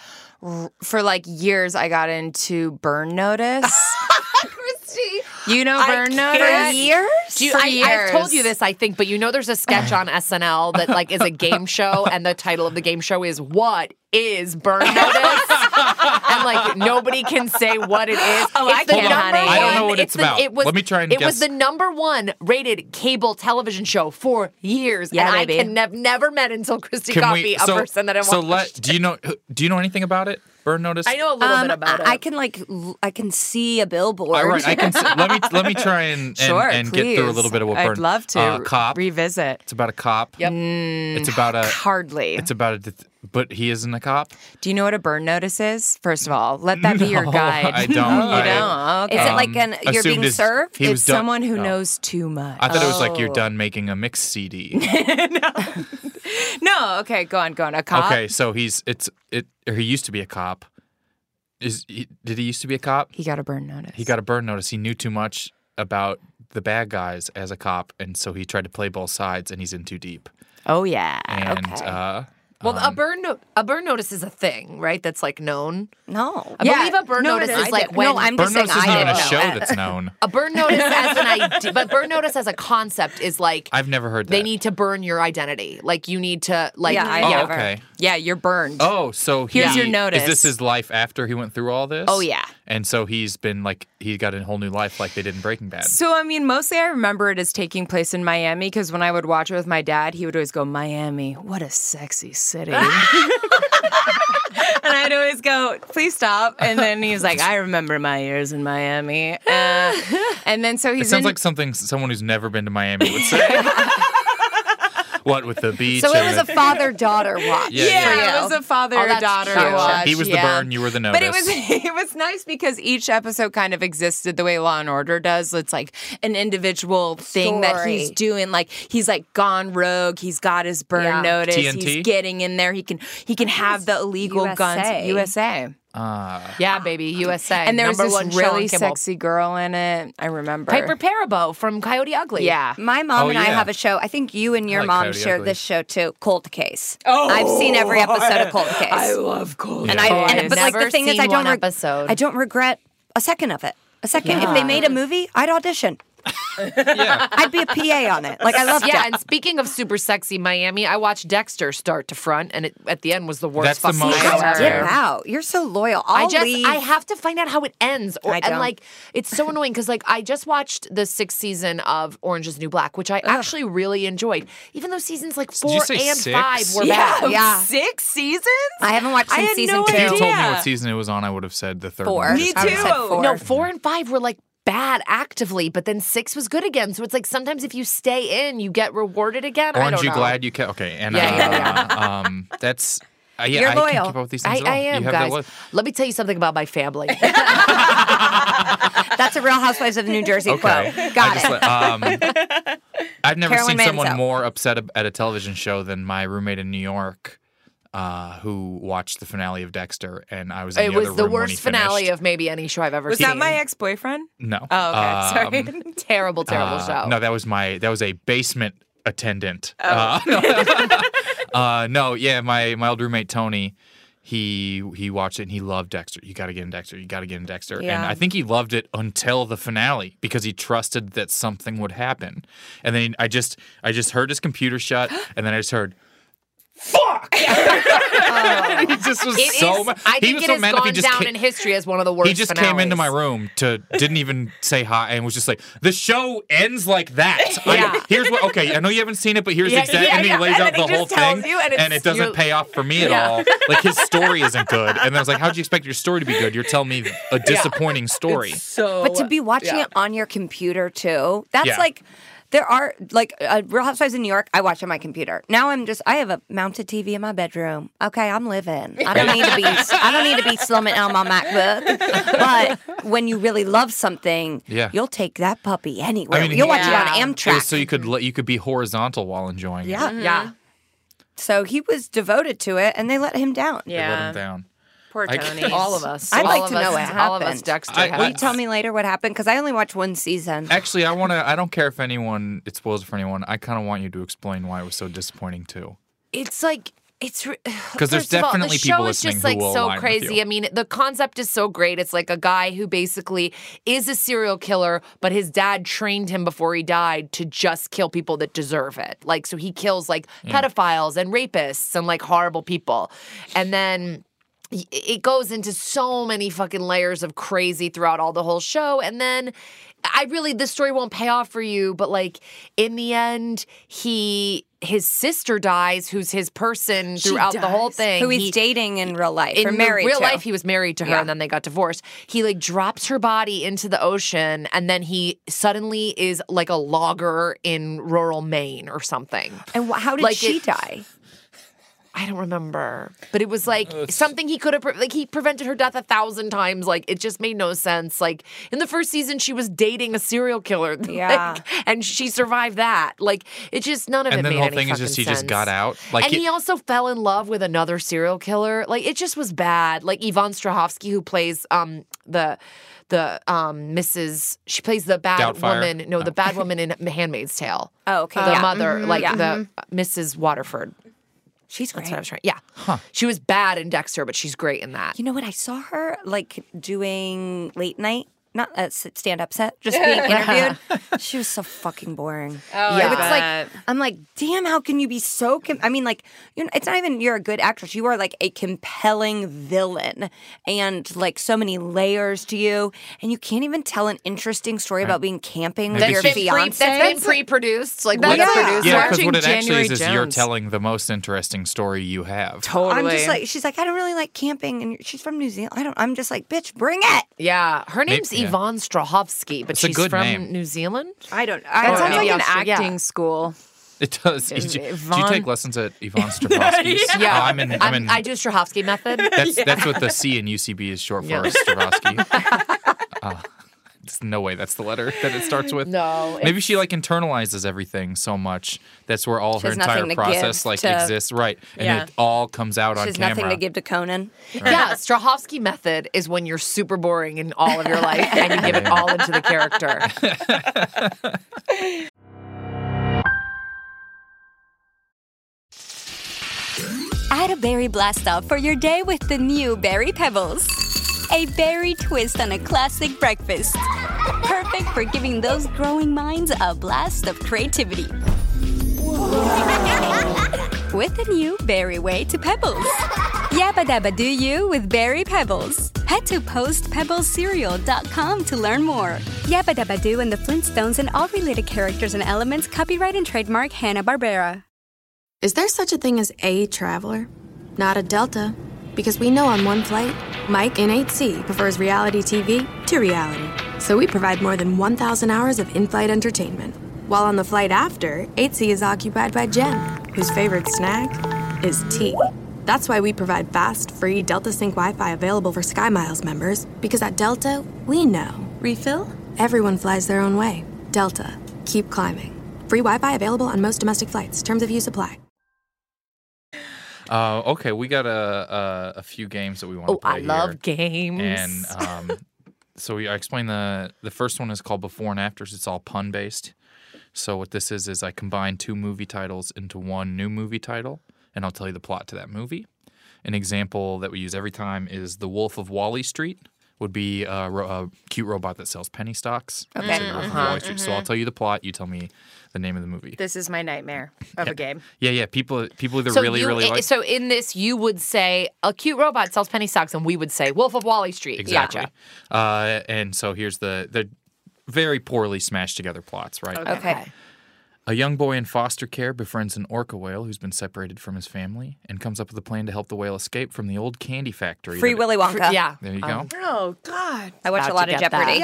For like years. I got into Burn Notice. Christy. You know Burn Notice For years? For years. I've told you this, I think, but you know there's a sketch on SNL that like is a game show, and the title of the game show is "What is Burn Notice?" And like nobody can say what it is. Oh, I the can, number honey. I don't know one- what it's about. Let me try and It was guess. the number one rated cable television show for years, Yeah, and baby. I can never met until Christy Can Coffee we, a person that I watched. do you know anything about it? Burn Notice? I know a little bit about it. I can I can see a billboard. All right, I can. Let me try and Sure, get through a please. little bit of what I'd Burn. love to Cop. revisit. It's about a cop. Yep. It's about a. Hardly. It's about a. But he isn't a cop. Do you know what a burn notice is? First of all, let that be your No, guide. I don't. You don't? Okay. Is it like you're assumed being served? He was It's done- someone who no. knows too much. I thought it was like you're done making a mix CD. No, okay, go on. A cop? Okay, so he used to be a cop. Did he used to be a cop? He got a burn notice. He got a burn notice. He knew too much about the bad guys as a cop, and so he tried to play both sides, and he's in too deep. Oh, yeah. And Well, a burn notice is a thing, right? That's like known. No. I believe a burn notice is like when. No, I'm burn just saying notice isn't I even a didn't show know. that's known. A burn notice as an idea, but burn notice as a concept is like I've never heard that. they need to burn your identity. Like you need to like. Yeah, I Oh, never. okay. Yeah, you're burned. Oh, so Here's your notice. Is this his life after he went through all this? Oh, yeah. And so he's been like he got a whole new life like they did in Breaking Bad. So, I mean, mostly I remember it as taking place in Miami because when I would watch it with my dad, he would always go, Miami, what a sexy city. And I'd always go, please stop. And then he's like, I remember my years in Miami. And then so he's It sounds like something someone who's never been to Miami would say. What with the beach? So it and was the- a father-daughter watch. Yeah, it was a father-daughter cute. watch. He was the yeah. burn, you were the notice. But it was nice because each episode kind of existed the way Law and Order does. It's like an individual thing that he's Story. doing. Like he's like gone rogue. He's got his burn Yeah. notice. TNT? He's getting in there. He can have the illegal guns. USA. Yeah, baby, USA. And there was Number this one show on really cable. sexy girl in it. I remember. Piper Perabo from Coyote Ugly. Yeah. My mom Oh, and I yeah. have a show. I think you and your like mom Coyote share Ugly. this show too. Cold Case. Oh, I've seen every episode of Cold Case. I love cold. and Yeah. I, I've and, but like the never thing is, I seen don't one episode. I don't regret a second of it. A second. If they made a movie, I'd audition. yeah. I'd be a PA on it. Like I loved Yeah, it. and speaking of super sexy Miami, I watched Dexter start to front, and it at the end was the worst That's the fucking most- show Dexter. ever. Wow, you're so loyal. I'll leave. I have to find out how it ends, I don't. and like it's so annoying because like I just watched the 6th season of Orange Is the New Black, which I actually really enjoyed, even though seasons like you 4 say and 6? 5 were bad. Yeah. 6 seasons? I haven't watched I since had season no 2. If you told me Yeah. what season it was on, I would have said the third 4. one. Me I would've said too. 4. No, 4 and 5 were like bad actively, but then 6 was good again. So it's like sometimes if you stay in, you get rewarded again. I Aren't don't you know. glad you kept? Okay, and Yeah. that's yeah. You're I loyal. can keep up with these things. I am, you have guys. That Let me tell you something about my family. That's a Real Housewives of New Jersey Okay. quote. Got it. I've never Carolyn seen someone Manzo. more upset at a television show than my roommate in New York, who watched the finale of Dexter, and I was in It the was other the room when he worst finale finished. of maybe any show I've ever Was seen. that my ex-boyfriend? No. Oh, okay. Sorry. terrible show. No, that was a basement attendant. Oh. No, yeah, my old roommate Tony, he watched it and he loved Dexter. You got to get in Dexter. You got to get in Dexter. Yeah. And I think he loved it until the finale because he trusted that something would happen. And then I just heard his computer shut, and then I just heard, fuck! He just was so mad. I He think was it so has mad if he gone just down ca- in history as one of the worst He just came into my finales. room didn't even say hi and was just like, the show ends like that. Yeah. Here's what, okay, I know you haven't seen it, but here's Yeah, exactly, and he lays and out then the he whole just tells thing, you, and it doesn't pay off for me at all. Like, his story isn't good. And I was like, how'd you expect your story to be good? You're telling me a disappointing story. But to be watching it on your computer too, that's Yeah. like there are like Real Housewives in New York. I watch on my computer. Now I have a mounted TV in my bedroom. Okay, I'm living. I don't need to be slumming on my MacBook. But when you really love something, Yeah. you'll take that puppy anywhere. I mean, you'll watch it on Yeah. It was Amtrak. so you could be horizontal while enjoying it. yeah, Yeah. So he was devoted to it, and they let him down. They let him down. Poor I- Tony. All of us. I'd All like of to know us- what All of us, happened. Dexter. I- Will had. you tell me later what happened? Because I only watched one season. Actually, I don't care if it spoils it for anyone. I kind of want you to explain why it was so disappointing too. It's like Because there's first of all, definitely the people show is listening just who like will so align with crazy. you. I mean, the concept is so great. It's like a guy who basically is a serial killer, but his dad trained him before he died to just kill people that deserve it. Like, so he kills like pedophiles and rapists and like horrible people, and then it goes into so many fucking layers of crazy throughout the whole show. And then the story won't pay off for you, but like in the end, his sister dies, who's his person throughout the whole thing. Who he's dating in real life or In married real to. life, he was married to her, Yeah. and then they got divorced. He like drops her body into the ocean, and then he suddenly is like a logger in rural Maine or something. And how did Like she die? I don't remember, but it was like something he could have he prevented her death 1,000 times. Like, it just made no sense. Like, in the first season, she was dating a serial killer, Yeah. and she survived that. Like, it just none of And it then made the whole any thing is fucking just he sense. just got out. Like And he also fell in love with another serial killer. Like, it just was bad. Like Yvonne Strahovski, who plays the Mrs. She plays the bad Doubtfire? woman. No, the bad woman in *Handmaid's Tale*. Oh, okay. The yeah. mother, like Yeah. the Mrs. Waterford. She's great. That's what I was trying. Yeah, she was bad in Dexter, but she's great in that. You know what? I saw her like doing late night, not a stand-up set, just being interviewed. She was so fucking boring. Oh, It I was bet. like, I'm like, damn, how can you be so? I mean, like, it's not even you're a good actress. You are like a compelling villain, and like so many layers to you, and you can't even tell an interesting story about being camping with Maybe your she's- fiance. That's been pre-produced. Like, That's what's like- produced? Yeah, because watching what it actually January is you're Jones. telling the most interesting story you have. Totally. I'm just like, she's like, I don't really like camping, and she's from New Zealand. I'm just like, bitch, bring it. Yeah, her name's yeah. Yvonne Strahovski, but It's a she's good from name. New Zealand. I don't. that sounds maybe like an Australia. acting school. It does. Did you Yvonne- take lessons at Yvonne Strahovski's? Yeah, Oh, I'm in. I do Strahovski method. That's what the C in UCB is short for, Yeah. Strahovski. There's no way that's the letter that it starts with. No, Maybe she like internalizes everything so much. That's where all She her has entire nothing to process give like to- exists. Right. And Yeah. it all comes out on She has camera. nothing to give to Conan. Yeah, Strahovski method is when you're super boring in all of your life and you give it all into the character. Add a berry blast off for your day with the new Berry Pebbles. A berry twist on a classic breakfast. Perfect for giving those growing minds a blast of creativity. With the new Berry Way to Pebbles. Yabba dabba do you with Berry Pebbles. Head to postpebblescereal.com to learn more. Yabba dabba do and the Flintstones and all related characters and elements copyright and trademark Hanna-Barbera. Is there such a thing as a traveler? Not a Delta. Because we know on one flight, Mike in 8C prefers reality TV to reality. So we provide more than 1,000 hours of in-flight entertainment. While on the flight after, 8C is occupied by Jen, whose favorite snack is tea. That's why we provide fast, free Delta Sync Wi-Fi available for SkyMiles members, because at Delta, we know. Refill? Everyone flies their own way. Delta. Keep climbing. Free Wi-Fi available on most domestic flights. Terms of use apply. Okay, we got a few games that we want to Oh, play I love here. games. And so I explained the first one is called Before and Afters. It's all pun based. So what this is I combine two movie titles into one new movie title, and I'll tell you the plot to that movie. an example that we use every time is The Wolf of Wall Street. Would be a cute robot that sells penny stocks. Okay. So, Wolf of Wall Street. So I'll tell you the plot. You tell me the name of the movie. This is my nightmare of a game. Yeah. People either really like. So in this, you would say a cute robot sells penny stocks, and we would say Wolf of Wall Street. Exactly. Gotcha. And so here's the very poorly smashed together plots, right? Okay. A young boy in foster care befriends an orca whale who's been separated from his family and comes up with a plan to help the whale escape from the old candy factory. Free Willy Wonka. Yeah. There you go. Oh, God. I watch About a lot to of get Jeopardy.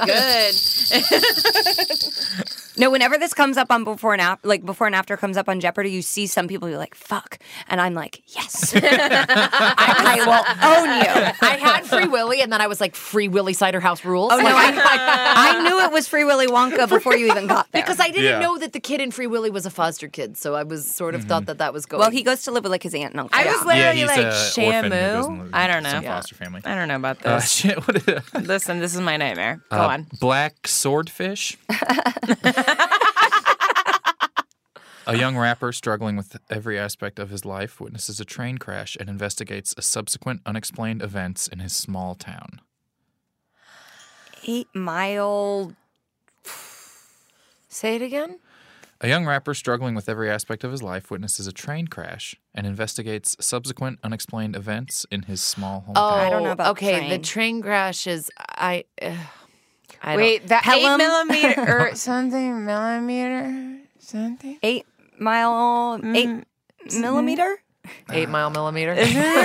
Good. No, whenever this comes up on before and after comes up on Jeopardy, you see some people who are like, fuck. And I'm like, yes. I will own you. I had Free Willy, and then I was like, Free Willy Cider House Rules. Oh, no, I knew it was Free Willy Wonka before you even got there. Because I didn't know that the kid in Free Willy was a foster kid, so I was sort of thought that was going. Well, he goes to live with like his aunt and uncle. I was literally he's like, an orphan who goes Shamu? in I don't know. some foster family. I don't know about this. Shit, what is it? Listen, this is my nightmare. Go on. Black Swordfish. A young rapper struggling with every aspect of his life witnesses a train crash and investigates a subsequent unexplained events in his small town. 8 Mile. Say it again. A young rapper struggling with every aspect of his life witnesses a train crash and investigates subsequent unexplained events in his small hometown. Oh, I don't know about okay. train. The train crash is I Wait, that Pelham? 8 millimeter or something millimeter something? 8 Mile. 8 millimeter? 8 Mile Millimeter.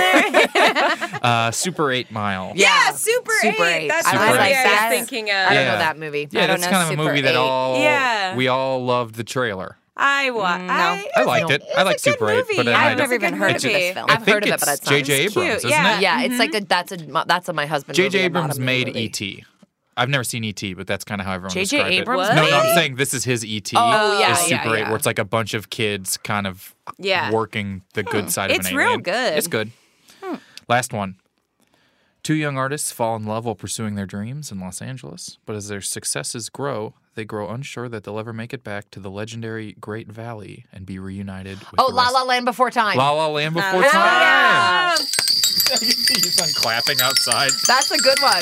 Super 8 Mile. Yeah, Super 8. That's Super what Eight. I was thinking of. I don't Yeah. know that movie. Yeah, don't that's know kind of a Super movie that 8. we all loved the trailer. I liked it. I like Super 8, but I've I never even heard of this film. I've heard of it, but it's not. J.J. Abrams, cute, isn't yeah. it? Yeah, it's like that's a my husband. J.J. movie and not a Abrams me made movie. E.T. I've never seen E.T., but that's kind of how everyone J.J. described Abrams it. No, made I'm E.T.? saying this is his E.T. Oh, yeah, is Super yeah, 8, yeah. where it's like a bunch of kids kind of working the good side of an It's alien. real good. It's good. Last one. 2 young artists fall in love while pursuing their dreams in Los Angeles, but as their successes grow, they grow unsure that they'll ever make it back to the legendary Great Valley and be reunited with Oh, the La rest. La Land Before Time. La La Land Before Time. He's done clapping outside. That's a good one.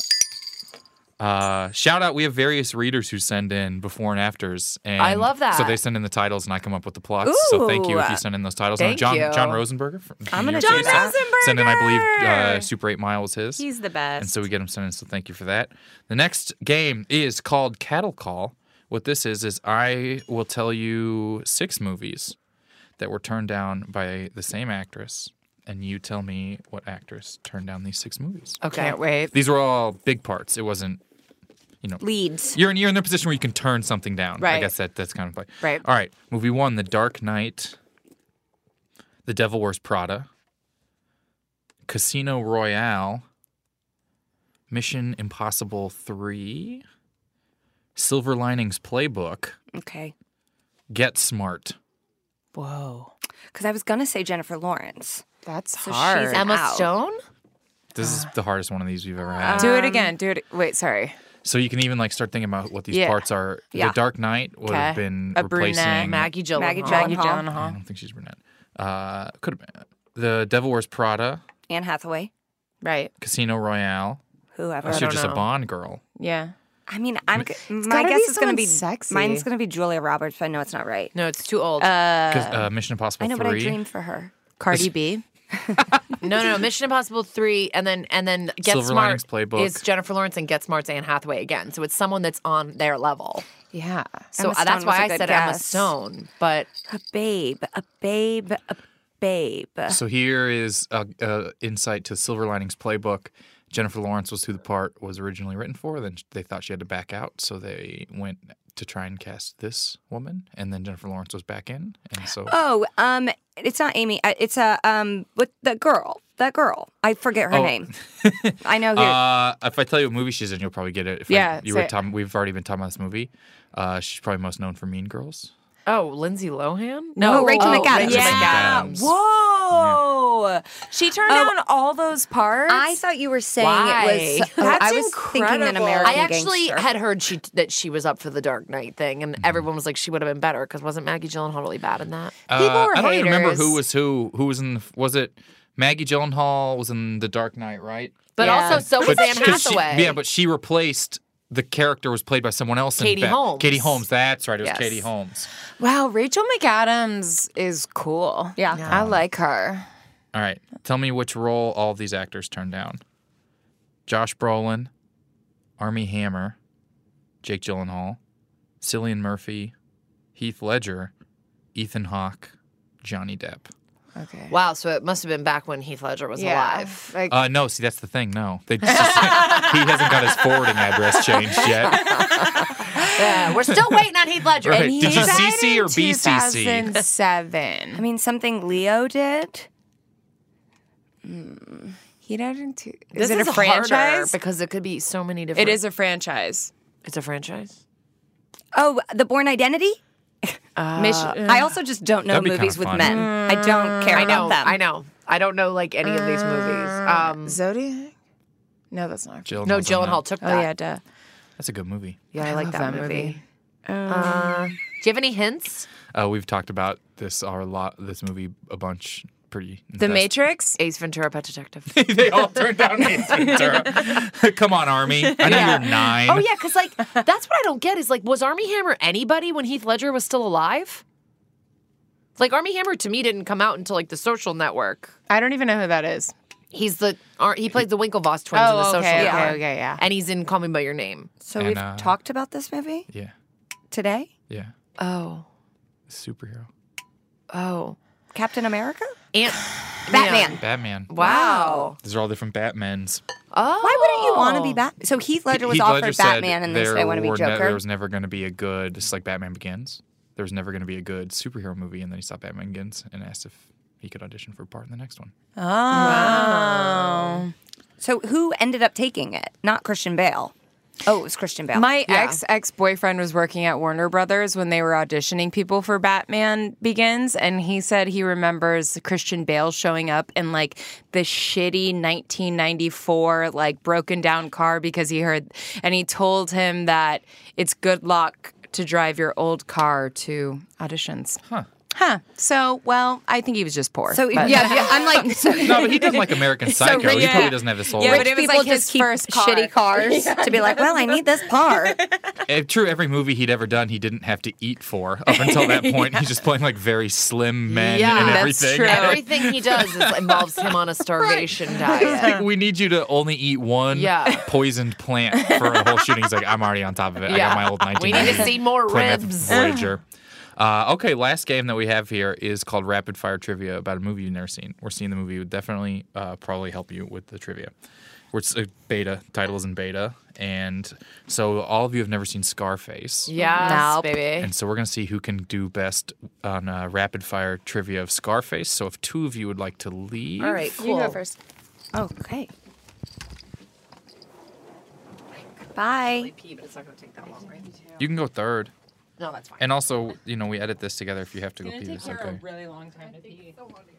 Shout out, we have various readers who send in before and afters. And I love that. So they send in the titles and I come up with the plots. So thank you if you send in those titles. Thank John you. Rosenberger. I'm gonna John do that. Rosenberger. Send in, I believe, Super 8 Mile was his. He's the best. And so we get him sent in, so thank you for that. The next game is called Cattle Call. What this is I will tell you 6 movies that were turned down by the same actress, and you tell me what actress turned down these 6 movies. Okay. Can't wait. These were all big parts. It wasn't, Leads. You're in the position where you can turn something down. I Right. guess that's kind of like. Right. All right. Movie 1, The Dark Knight, The Devil Wears Prada, Casino Royale, Mission Impossible 3, Silver Linings Playbook, Okay. Get Smart. Whoa. Because I was going to say Jennifer Lawrence. That's So hard. she's Emma out. Stone. This is the hardest one of these we've ever had. Do it again. Do it. Wait, sorry. So you can even start thinking about what these Yeah. parts are. Yeah. The Dark Knight would have Okay. been A brunette, replacing Maggie Gyllenhaal. Maggie Maggie Gyllenhaal. I Gyllenhaal. don't think she's brunette. Could have been. The Devil Wears Prada, Anne Hathaway. Right. Casino Royale. Whoever. She's just a know. Bond girl. Yeah. I mean, my gotta guess be is going to someone be sexy. Mine's going to be Julia Roberts, but I know it's not right. No, it's too old. 'Cause, Mission Impossible I know, 3. but I dreamed for her. Cardi B. no. Mission Impossible 3, and then Get Silver Smart Linings Playbook. is Jennifer Lawrence, and Get Smart's Anne Hathaway again. So it's someone that's on their level. Yeah. So Emma Stone that's was why a I good said Emma guess. Stone. But A babe. A babe. A babe. So here is insight to Silver Linings Playbook. Jennifer Lawrence was who the part was originally written for. Then they thought she had to back out, so they went to try and cast this woman, and then Jennifer Lawrence was back in, and so Oh, it's not Amy. It's what the girl. That girl. I forget her Oh. name. I know. if I tell you what movie she's in, you'll probably get it. Yeah, you say were it. we've already been talking about this movie. She's probably most known for Mean Girls. Lindsay Lohan? No, Rachel McAdams. Rachel Yeah. McAdams. Whoa. She turned down all those parts. I thought you were saying Why? it was. That's I was thinking an incredible. American I actually Gangster. had heard that she was up for the Dark Knight thing, and everyone was like, she would have been better because wasn't Maggie Gyllenhaal really bad in that? People were I don't even remember haters. who was who. Who was in? Was it Maggie Gyllenhaal was in The Dark Knight, right? But also, so was Anne 'cause Hathaway. but she replaced the character was played by someone else. Katie Holmes. Katie Holmes, that's right. It was Yes. Katie Holmes. Wow, Rachel McAdams is cool. Yeah. I like her. All right. Tell me which role all of these actors turned down. Josh Brolin, Armie Hammer, Jake Gyllenhaal, Cillian Murphy, Heath Ledger, Ethan Hawke, Johnny Depp. Okay. Wow, so it must have been back when Heath Ledger was alive. Like, No, see, that's the thing. No. He hasn't got his forwarding address changed yet. Yeah, we're still waiting on Heath Ledger. Right. and Did you he died CC or in BCC? 2007. I mean, something Leo did. He died in This Is it a harder franchise? because it could be so many different. It is a franchise. It's a franchise. Oh, The Bourne Identity? I also just don't know That'd be movies kinda with fun. men. I don't care I know. about them. I know. I don't know like any of these movies. Zodiac? No, that's not. Gyllenhaal's No, in Gyllenhaal that. took Oh that. yeah, duh. That's a good movie. Yeah, I like love that that movie. Do you have any hints? We've talked about this this movie a bunch. Pretty. The Matrix? Ace Ventura: Pet Detective. They all turned down Ace Ventura. Come on, Army. I know you're 9. Oh yeah, because like that's what I don't get is like, was Armie Hammer anybody when Heath Ledger was still alive? Like Armie Hammer to me didn't come out until like The Social Network. I don't even know who that is. He plays the Winklevoss twins in The Social Network. okay, yeah. And he's in Call Me by Your Name. So And, we've talked about this movie Yeah. today? Yeah. Oh, Superhero. oh, Captain America? Batman. Batman. Wow. These are all different Batmans. Oh, Why wouldn't you want to be Batman? So Heath Ledger was Heath offered Ledger said Batman, and they said, I want to be Joker. there was never going to be a good, just like Batman Begins, there was never going to be a good superhero movie, and then he saw Batman Begins and asked if he could audition for a part in the next one. Oh. Wow. So who ended up taking it? Not Christian Bale. Oh, it was Christian Bale. My ex-boyfriend was working at Warner Brothers when they were auditioning people for Batman Begins, and he said he remembers Christian Bale showing up in like the shitty 1994 like broken down car because he heard, and he told him that it's good luck to drive your old car to auditions. So, well, I think he was just poor. So but- yeah, I'm like, No, but he doesn't like American Psycho. He yeah. probably doesn't have this whole. Yeah, life. but it was people like his just keep first car. shitty cars to be like, well, I need this part. True, every movie he'd ever done, he didn't have to eat for. Up until that point, he's just playing like very slim men Yeah, and that's everything. true. Everything he does involves him on a starvation diet. Like, we need you to only eat one poisoned plant for a whole shooting. He's like, I'm already on top of it. I got my old 1990s. We need to see more Plymouth ribs. Voyager. Okay, last game that we have here is called Rapid Fire Trivia about a movie you've never seen. We're seeing the movie would definitely probably help you with the trivia. It's a beta. Title is in beta. And so all of you have never seen Scarface. Yes, baby. And so we're going to see who can do best on Rapid Fire Trivia of Scarface. So if two of you would like to leave. All right, cool. You go first. Okay. Bye. Pee, but it's not going to take that long, right? You can go third. No, that's fine. And also, we edit this together. If you have to go pee, it's okay. really long time to pee.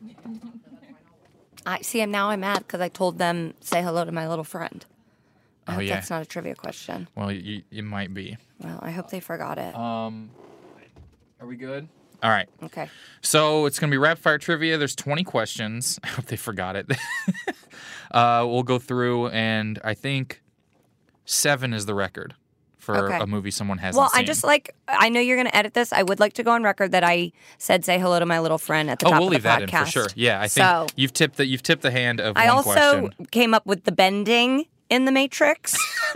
Now I'm mad because I told them say hello to my little friend. I hope yeah. that's not a trivia question. Well, you might be. Well, I hope they forgot it. Are we good? All right. Okay. So it's going to be rapid fire trivia. There's 20 questions. I hope they forgot it. We'll go through, and I think 7 is the record for a movie someone hasn't Well, seen. I know you're going to edit this. I would like to go on record that I said say hello to my little friend at the top we'll of the leave that in podcast. for sure. Yeah, I think So, you've tipped the hand of I one also question. came up with the bending in the Matrix.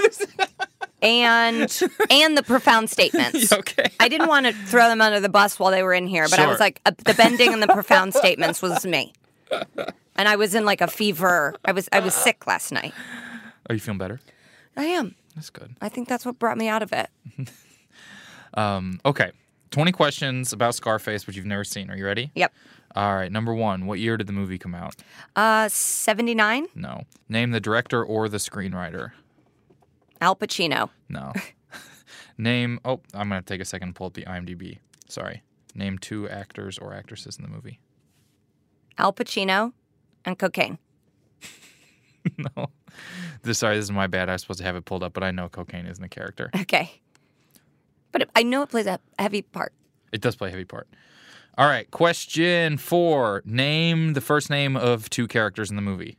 And the profound statements. Okay. I didn't want to throw them under the bus while they were in here, but I was Sure. like, the bending and the profound statements was me. And I was in like a fever. I was sick last night. Are you feeling better? I am. That's good. I think that's what brought me out of it. Okay. 20 questions about Scarface, which you've never seen. Are you ready? Yep. All right. Number 1. What year did the movie come out? 79. No. Name the director or the screenwriter. Al Pacino. No. Name. Oh, I'm going to take a second to pull up the IMDb. Sorry. Name 2 actors or actresses in the movie. Al Pacino and cocaine. No. Sorry, this is my bad. I was supposed to have it pulled up, but I know cocaine isn't a character. Okay. But I know it plays a heavy part. It does play a heavy part. All right, question 4. Name the first name of 2 characters in the movie.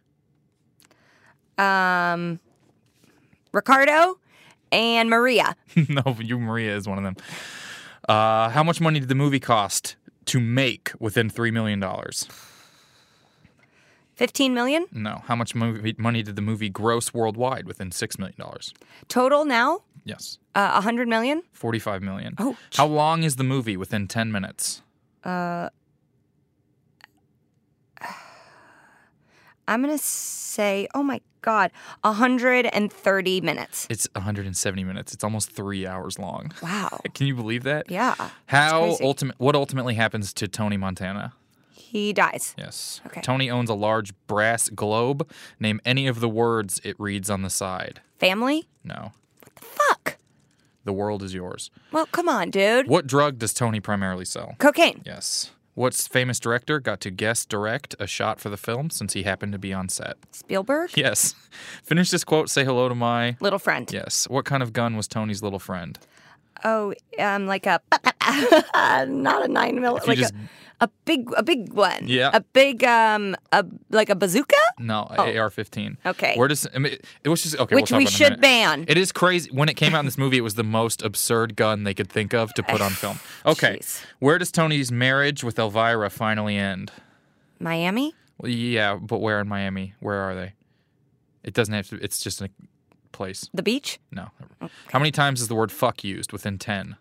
Ricardo and Maria. No, Maria is one of them. How much money did the movie cost to make within $3 million? 15 million? No. How much money did the movie gross worldwide within $6 million? Total now? Yes. 100 million? 45 million. Oh. How long is the movie within 10 minutes? I'm going to say, oh my God, 130 minutes. It's 170 minutes. It's almost 3 hours long. Wow. Can you believe that? Yeah. What ultimately happens to Tony Montana? He dies. Yes. Okay. Tony owns a large brass globe. Name any of the words it reads on the side. Family? No. What the fuck? The world is yours. Well, come on, dude. What drug does Tony primarily sell? Cocaine. Yes. What famous director got to guest direct a shot for the film since he happened to be on set? Spielberg? Yes. Finish this quote. Say hello to my... Little friend. Yes. What kind of gun was Tony's little friend? Oh, like a... not a 9mm. Like just... a big one. Yeah. A big, like a bazooka? No, AR-15. Okay. Where does... I mean, it was just... Okay, Which we'll we talk about it in a should minute. ban. It is crazy. When it came out in this movie, it was the most absurd gun they could think of to put on film. Okay. Jeez. Where does Tony's marriage with Elvira finally end? Miami? Well, yeah, but where in Miami? Where are they? It doesn't have to... It's just a place. The beach? No. Okay. How many times is the word fuck used within 10?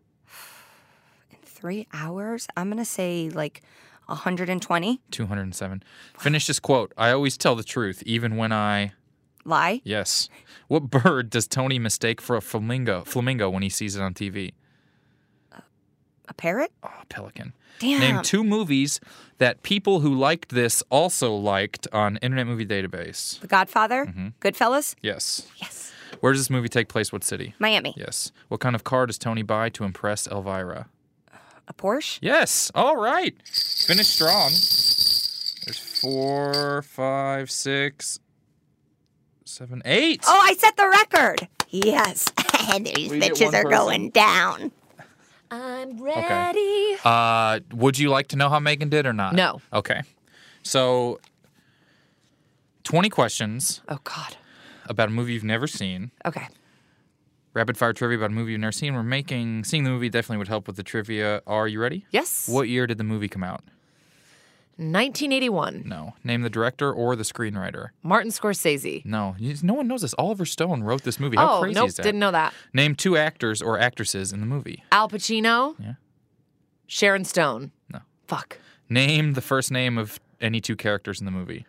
3 hours? I'm going to say like 120. 207. Finish this quote. I always tell the truth, even when I... Lie? Yes. What bird does Tony mistake for a flamingo when he sees it on TV? A parrot? Oh, pelican. Damn. Name 2 movies that people who liked this also liked on Internet Movie Database. The Godfather? Goodfellas? Yes. Yes. Where does this movie take place? What city? Miami. Yes. What kind of car does Tony buy to impress Elvira? A Porsche? Yes. All right. Finish strong. There's 4, 5, 6, 7, 8. Oh, I set the record. Yes. And these We get bitches one are person. going down. I'm ready. Okay. Would you like to know how Megan did or not? No. Okay. So, 20 questions Oh, God. about a movie you've never seen. Okay. Rapid fire trivia about a movie you've never seen. Seeing the movie definitely would help with the trivia. Are you ready? Yes. What year did the movie come out? 1981. No. Name the director or the screenwriter. Martin Scorsese. No. No one knows this. Oliver Stone wrote this movie. How crazy nope, is that? didn't know that. Name 2 actors or actresses in the movie. Al Pacino. Yeah. Sharon Stone. No. Fuck. Name the first name of any 2 characters in the movie.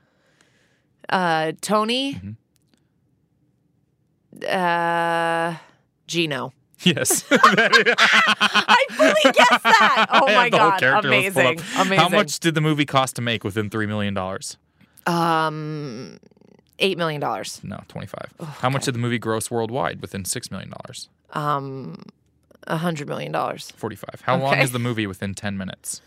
Tony. Gino. Yes. I fully guessed that. Oh I my had the whole God. character list pulled Amazing. up. Amazing. How much did the movie cost to make within $3 million? $8 million. No, 25. How much did the movie gross worldwide within $6 million? $100 million. 45. How long Okay. is the movie within 10 minutes?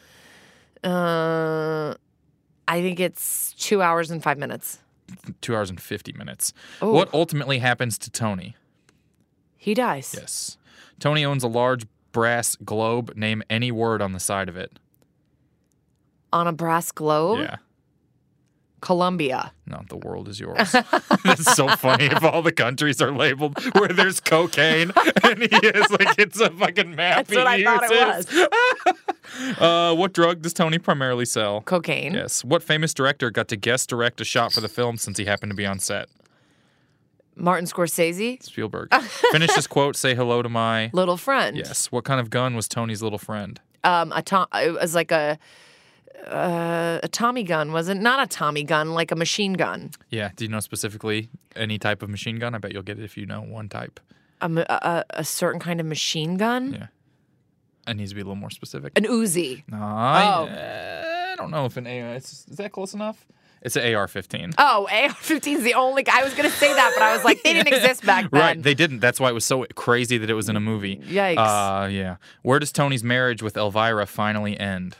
I think it's 2 hours and 5 minutes. 2 hours and 50 minutes. Ooh. What ultimately happens to Tony? He dies. Yes. Tony owns a large brass globe. Name any word on the side of it. On a brass globe? Yeah. Colombia. No, the world is yours. That's so funny if all the countries are labeled where there's cocaine and he is like, it's a fucking map. That's what I thought it was. What drug does Tony primarily sell? Cocaine. Yes. What famous director got to guest direct a shot for the film since he happened to be on set? Martin Scorsese. Spielberg. Finish this quote. Say hello to my... Little friend. Yes. What kind of gun was Tony's little friend? It was like a Tommy gun, was it? Not a Tommy gun, like a machine gun. Yeah. Do you know specifically any type of machine gun? I bet you'll get it if you know one type. A certain kind of machine gun? Yeah. It needs to be a little more specific. An Uzi. No, I don't know if an AR... Is that close enough? It's an AR-15. Oh, AR-15 is the only... I was going to say that, but I was like, they didn't exist back then. Right, they didn't. That's why it was so crazy that it was in a movie. Yikes. Yeah. Where does Tony's marriage with Elvira finally end?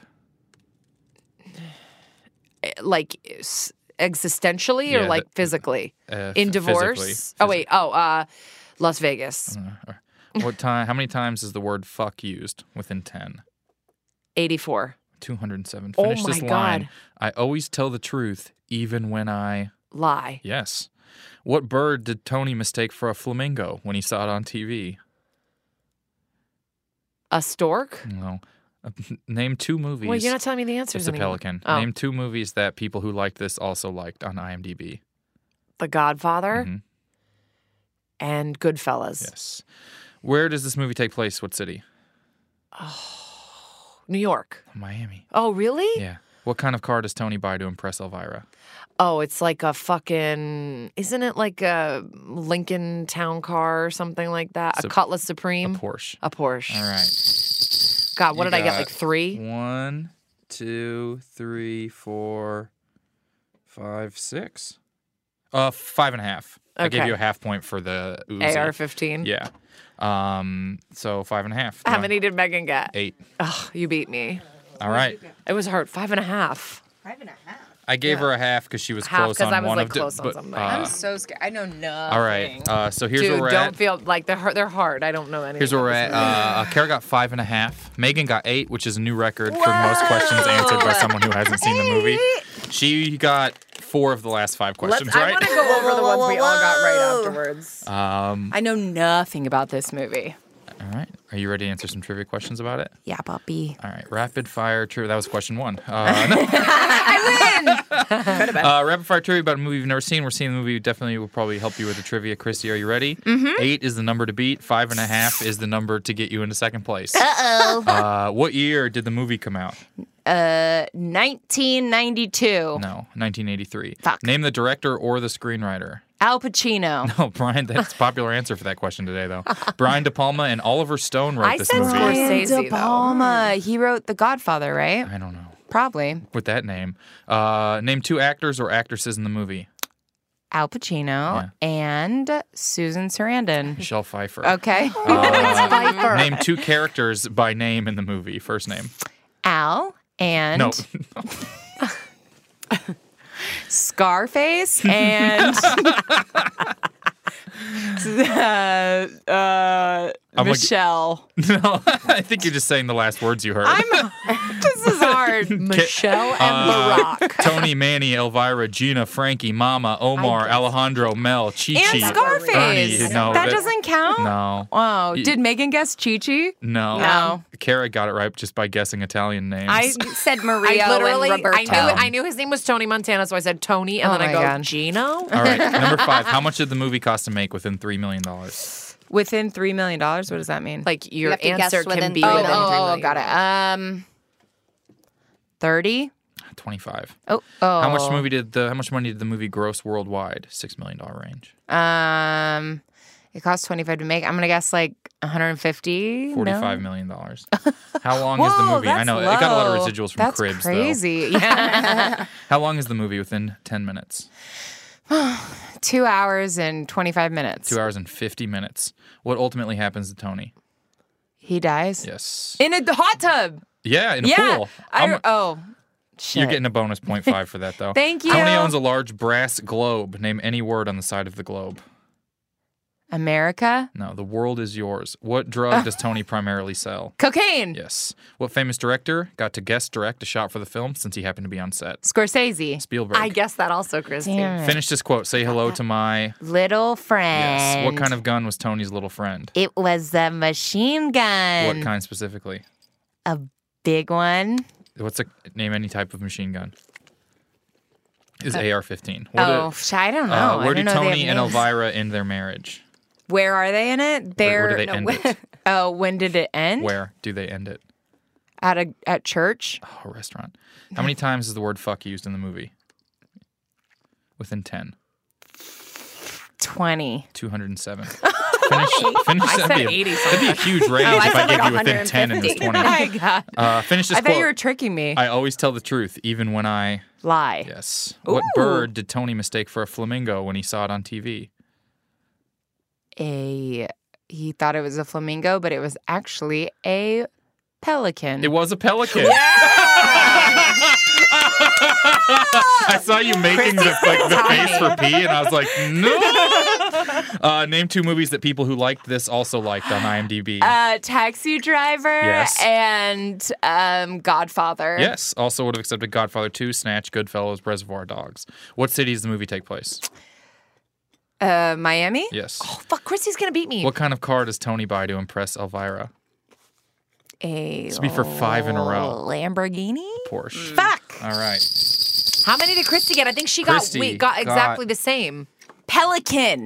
Like existentially or Yeah, like physically? In divorce? Physically. Las Vegas. What time? How many times is the word fuck used within 10? 84. 207. Oh Finish this my line. God. I always tell the truth, even when I... Lie. Yes. What bird did Tony mistake for a flamingo when he saw it on TV? A stork? No. Name 2 movies. Well, you're not telling me the answers It's a anymore. pelican. Oh. Name 2 movies that people who liked this also liked on IMDb. The Godfather Mhm. and Goodfellas. Yes. Where does this movie take place? What city? New York. Miami. Oh, really? Yeah. What kind of car does Tony buy to impress Elvira? Oh, it's like a fucking... Isn't it like a Lincoln Town Car or something like that? It's A Cutlass Supreme? A Porsche. A Porsche. All right. God, what You did I get? got Like 3? 1, 2, 3, 4, 5, 6. 5.5. I gave Okay. you a half point for the Uzi. AR-15? Yeah. So 5.5. How many did Megan get? 8. Ugh, you beat me. All right. It was hard. 5.5. I gave her a half because she was Half, close 'cause on I was, one like, of close on but, something. I'm so scared. I know nothing. all right. So here's Dude, where we're don't at. feel like they're hard. I don't know anything. Here's where we're about at. Kara got 5.5. Megan got 8, which is a new record for most questions answered by someone who hasn't seen the movie. She got 4 of the last 5 questions I right. want to go over the ones we all got right afterwards. I know nothing about this movie. All right. Are you ready to answer some trivia questions about it? Yeah, puppy. All right. Rapid fire trivia. That was question 1. Rapid fire trivia about a movie you've never seen. We're seeing the movie. Definitely will probably help you with the trivia. Christy, are you ready? Mm-hmm. 8 is the number to beat. 5.5 is the number to get you into second place. Uh-oh. What year did the movie come out? 1992. No, 1983. Fuck. Name the director or the screenwriter. Al Pacino. No, Brian, that's a popular answer for that question today, though. Brian De Palma and Oliver Stone wrote this movie. Scorsese, De Palma. He wrote The Godfather, right? I don't know. Probably. With that name. Name 2 actors or actresses in the movie. Al Pacino and Susan Sarandon. Michelle Pfeiffer. Okay. Name 2 characters by name in the movie. First name. Al and No. Scarface and Michelle. No, I think you're just saying the last words you heard. This is hard. Michelle and The Rock. Tony, Manny, Elvira, Gina, Frankie, Mama, Omar, Alejandro, Mel, Chi-Chi. And Scarface. Ernie. No, that doesn't count? No. Oh, did Megan guess Chi-Chi? No. No. Kara got it right just by guessing Italian names. I said Maria I literally, and Roberto. I knew his name was Tony Montana, so I said Tony, and Oh then I my go, God. Gino? All right, number 5. How much did the movie cost to make within $3 million? Within $3 million? What does that mean? Like, your have to guess answer can within be $3 within million. $3 million. got it. 30? 25. Oh. How much money did the movie gross worldwide? $6 million range. It cost 25 to make. I'm gonna guess like 150. $45 million. How long is the Whoa, movie? I that's know it got a lot of low. residuals from That's Cribs crazy. though. Yeah. How long is the movie within 10 minutes? 2 hours and 25 minutes. 2 hours and 50 minutes. What ultimately happens to Tony? He dies? Yes. In a hot tub. Yeah, in a Yeah. pool. Shit. You're getting a bonus 0.5 for that though. Thank you. Tony owns a large brass globe. Name any word on the side of the globe. America? No, the world is yours. What drug does Tony primarily sell? Cocaine. Yes. What famous director got to guest direct a shot for the film since he happened to be on set? Scorsese. Spielberg. I guessed that also, Christy. Damn it. Finish this quote. Say hello to my... Little friend. Yes. What kind of gun was Tony's little friend? It was a machine gun. What kind specifically? A big one. Name any type of machine gun. Is AR-15. I don't know. Where I do don't know they Tony have and names. Elvira end their marriage? Where are they in it? Where do they end it? Oh, when did it end? Where do they end it? At church? Oh, a restaurant. How many times is the word fuck used in the movie? Within 10. 20. 207. Finish I that'd said be a- 80 That'd be a huge range I if said I gave like you within 10 and it was 20. Oh my God. Finish this I quote. thought you were tricking me. I always tell the truth, even when I... Lie. Yes. What bird did Tony mistake for a flamingo when he saw it on TV? He thought it was a flamingo, but it was actually a pelican. It was a pelican. I saw you making the face for pee, and I was like, no. Name 2 movies that people who liked this also liked on IMDb. Taxi Driver and Godfather. Yes. Also would have accepted Godfather 2, Snatch, Goodfellas, Reservoir Dogs. What city does the movie take place? Miami? Yes. Oh, fuck, Christy's gonna beat me. What kind of car does Tony buy to impress Elvira? This will be for 5 in a row. Lamborghini? Porsche. Fuck. All right. How many did Christy get? I think she got exactly the same. Pelican.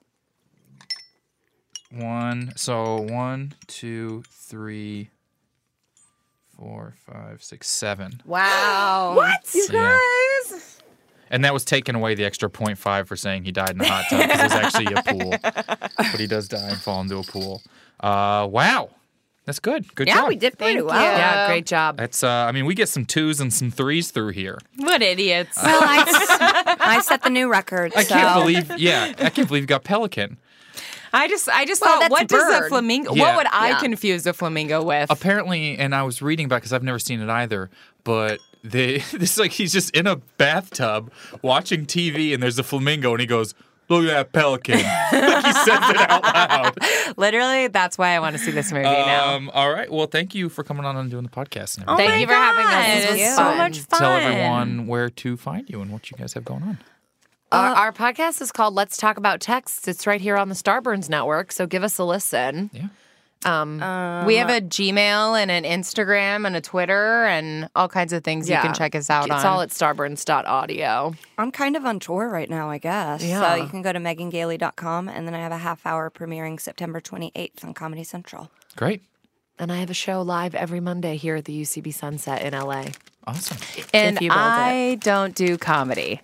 1. So 1, 2, 3, 4, 5, 6, 7. Wow. What? You guys? And that was taking away the extra 0.5 for saying he died in a hot tub because it was actually a pool. But he does die and fall into a pool. Wow. That's good. Good job. Yeah, we did pretty well. Yeah, great job. That's, I mean, we get some 2s and some 3s through here. What idiots. Well, I set the new record. I can't believe you got Pelican. I just thought, what does a flamingo? Yeah. What would I confuse a flamingo with? Apparently, and I was reading about because I've never seen it either, but he's just in a bathtub watching TV, and there's a flamingo, and he goes, "Look at that pelican!" Like he says it out loud. Literally, that's why I want to see this movie now. All right. Well, thank you for coming on and doing the podcast. And Thank you for having us. It was so much fun. Tell everyone where to find you and what you guys have going on. Our podcast is called Let's Talk About Texts. It's right here on the Starburns Network, so give us a listen. Yeah. We have a Gmail and an Instagram and a Twitter and all kinds of things you can check us out on. It's all at starburns.audio. I'm kind of on tour right now, I guess. Yeah. So you can go to megangailey.com, and then I have a half hour premiering September 28th on Comedy Central. Great. And I have a show live every Monday here at the UCB Sunset in LA. Awesome. And I don't do comedy.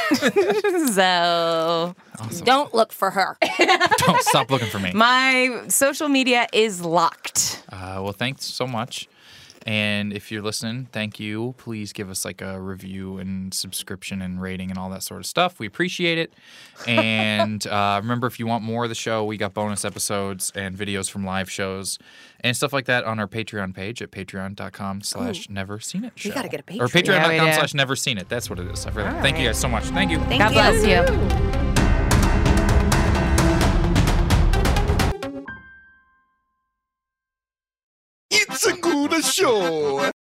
So awesome. Don't look for her. Don't stop looking for me. My social media is locked. Well, thanks so much. And if you're listening, thank you. Please give us like a review and subscription and rating and all that sort of stuff. We appreciate it. And remember, if you want more of the show, we got bonus episodes and videos from live shows and stuff like that on our Patreon page at patreon.com/neverseenitshow. We got to get a Patreon. Or patreon.com/neverseenit. That's what it is. I forgot. Right. Thank you guys so much. Thank you. Thank God you. bless you. It's a good show.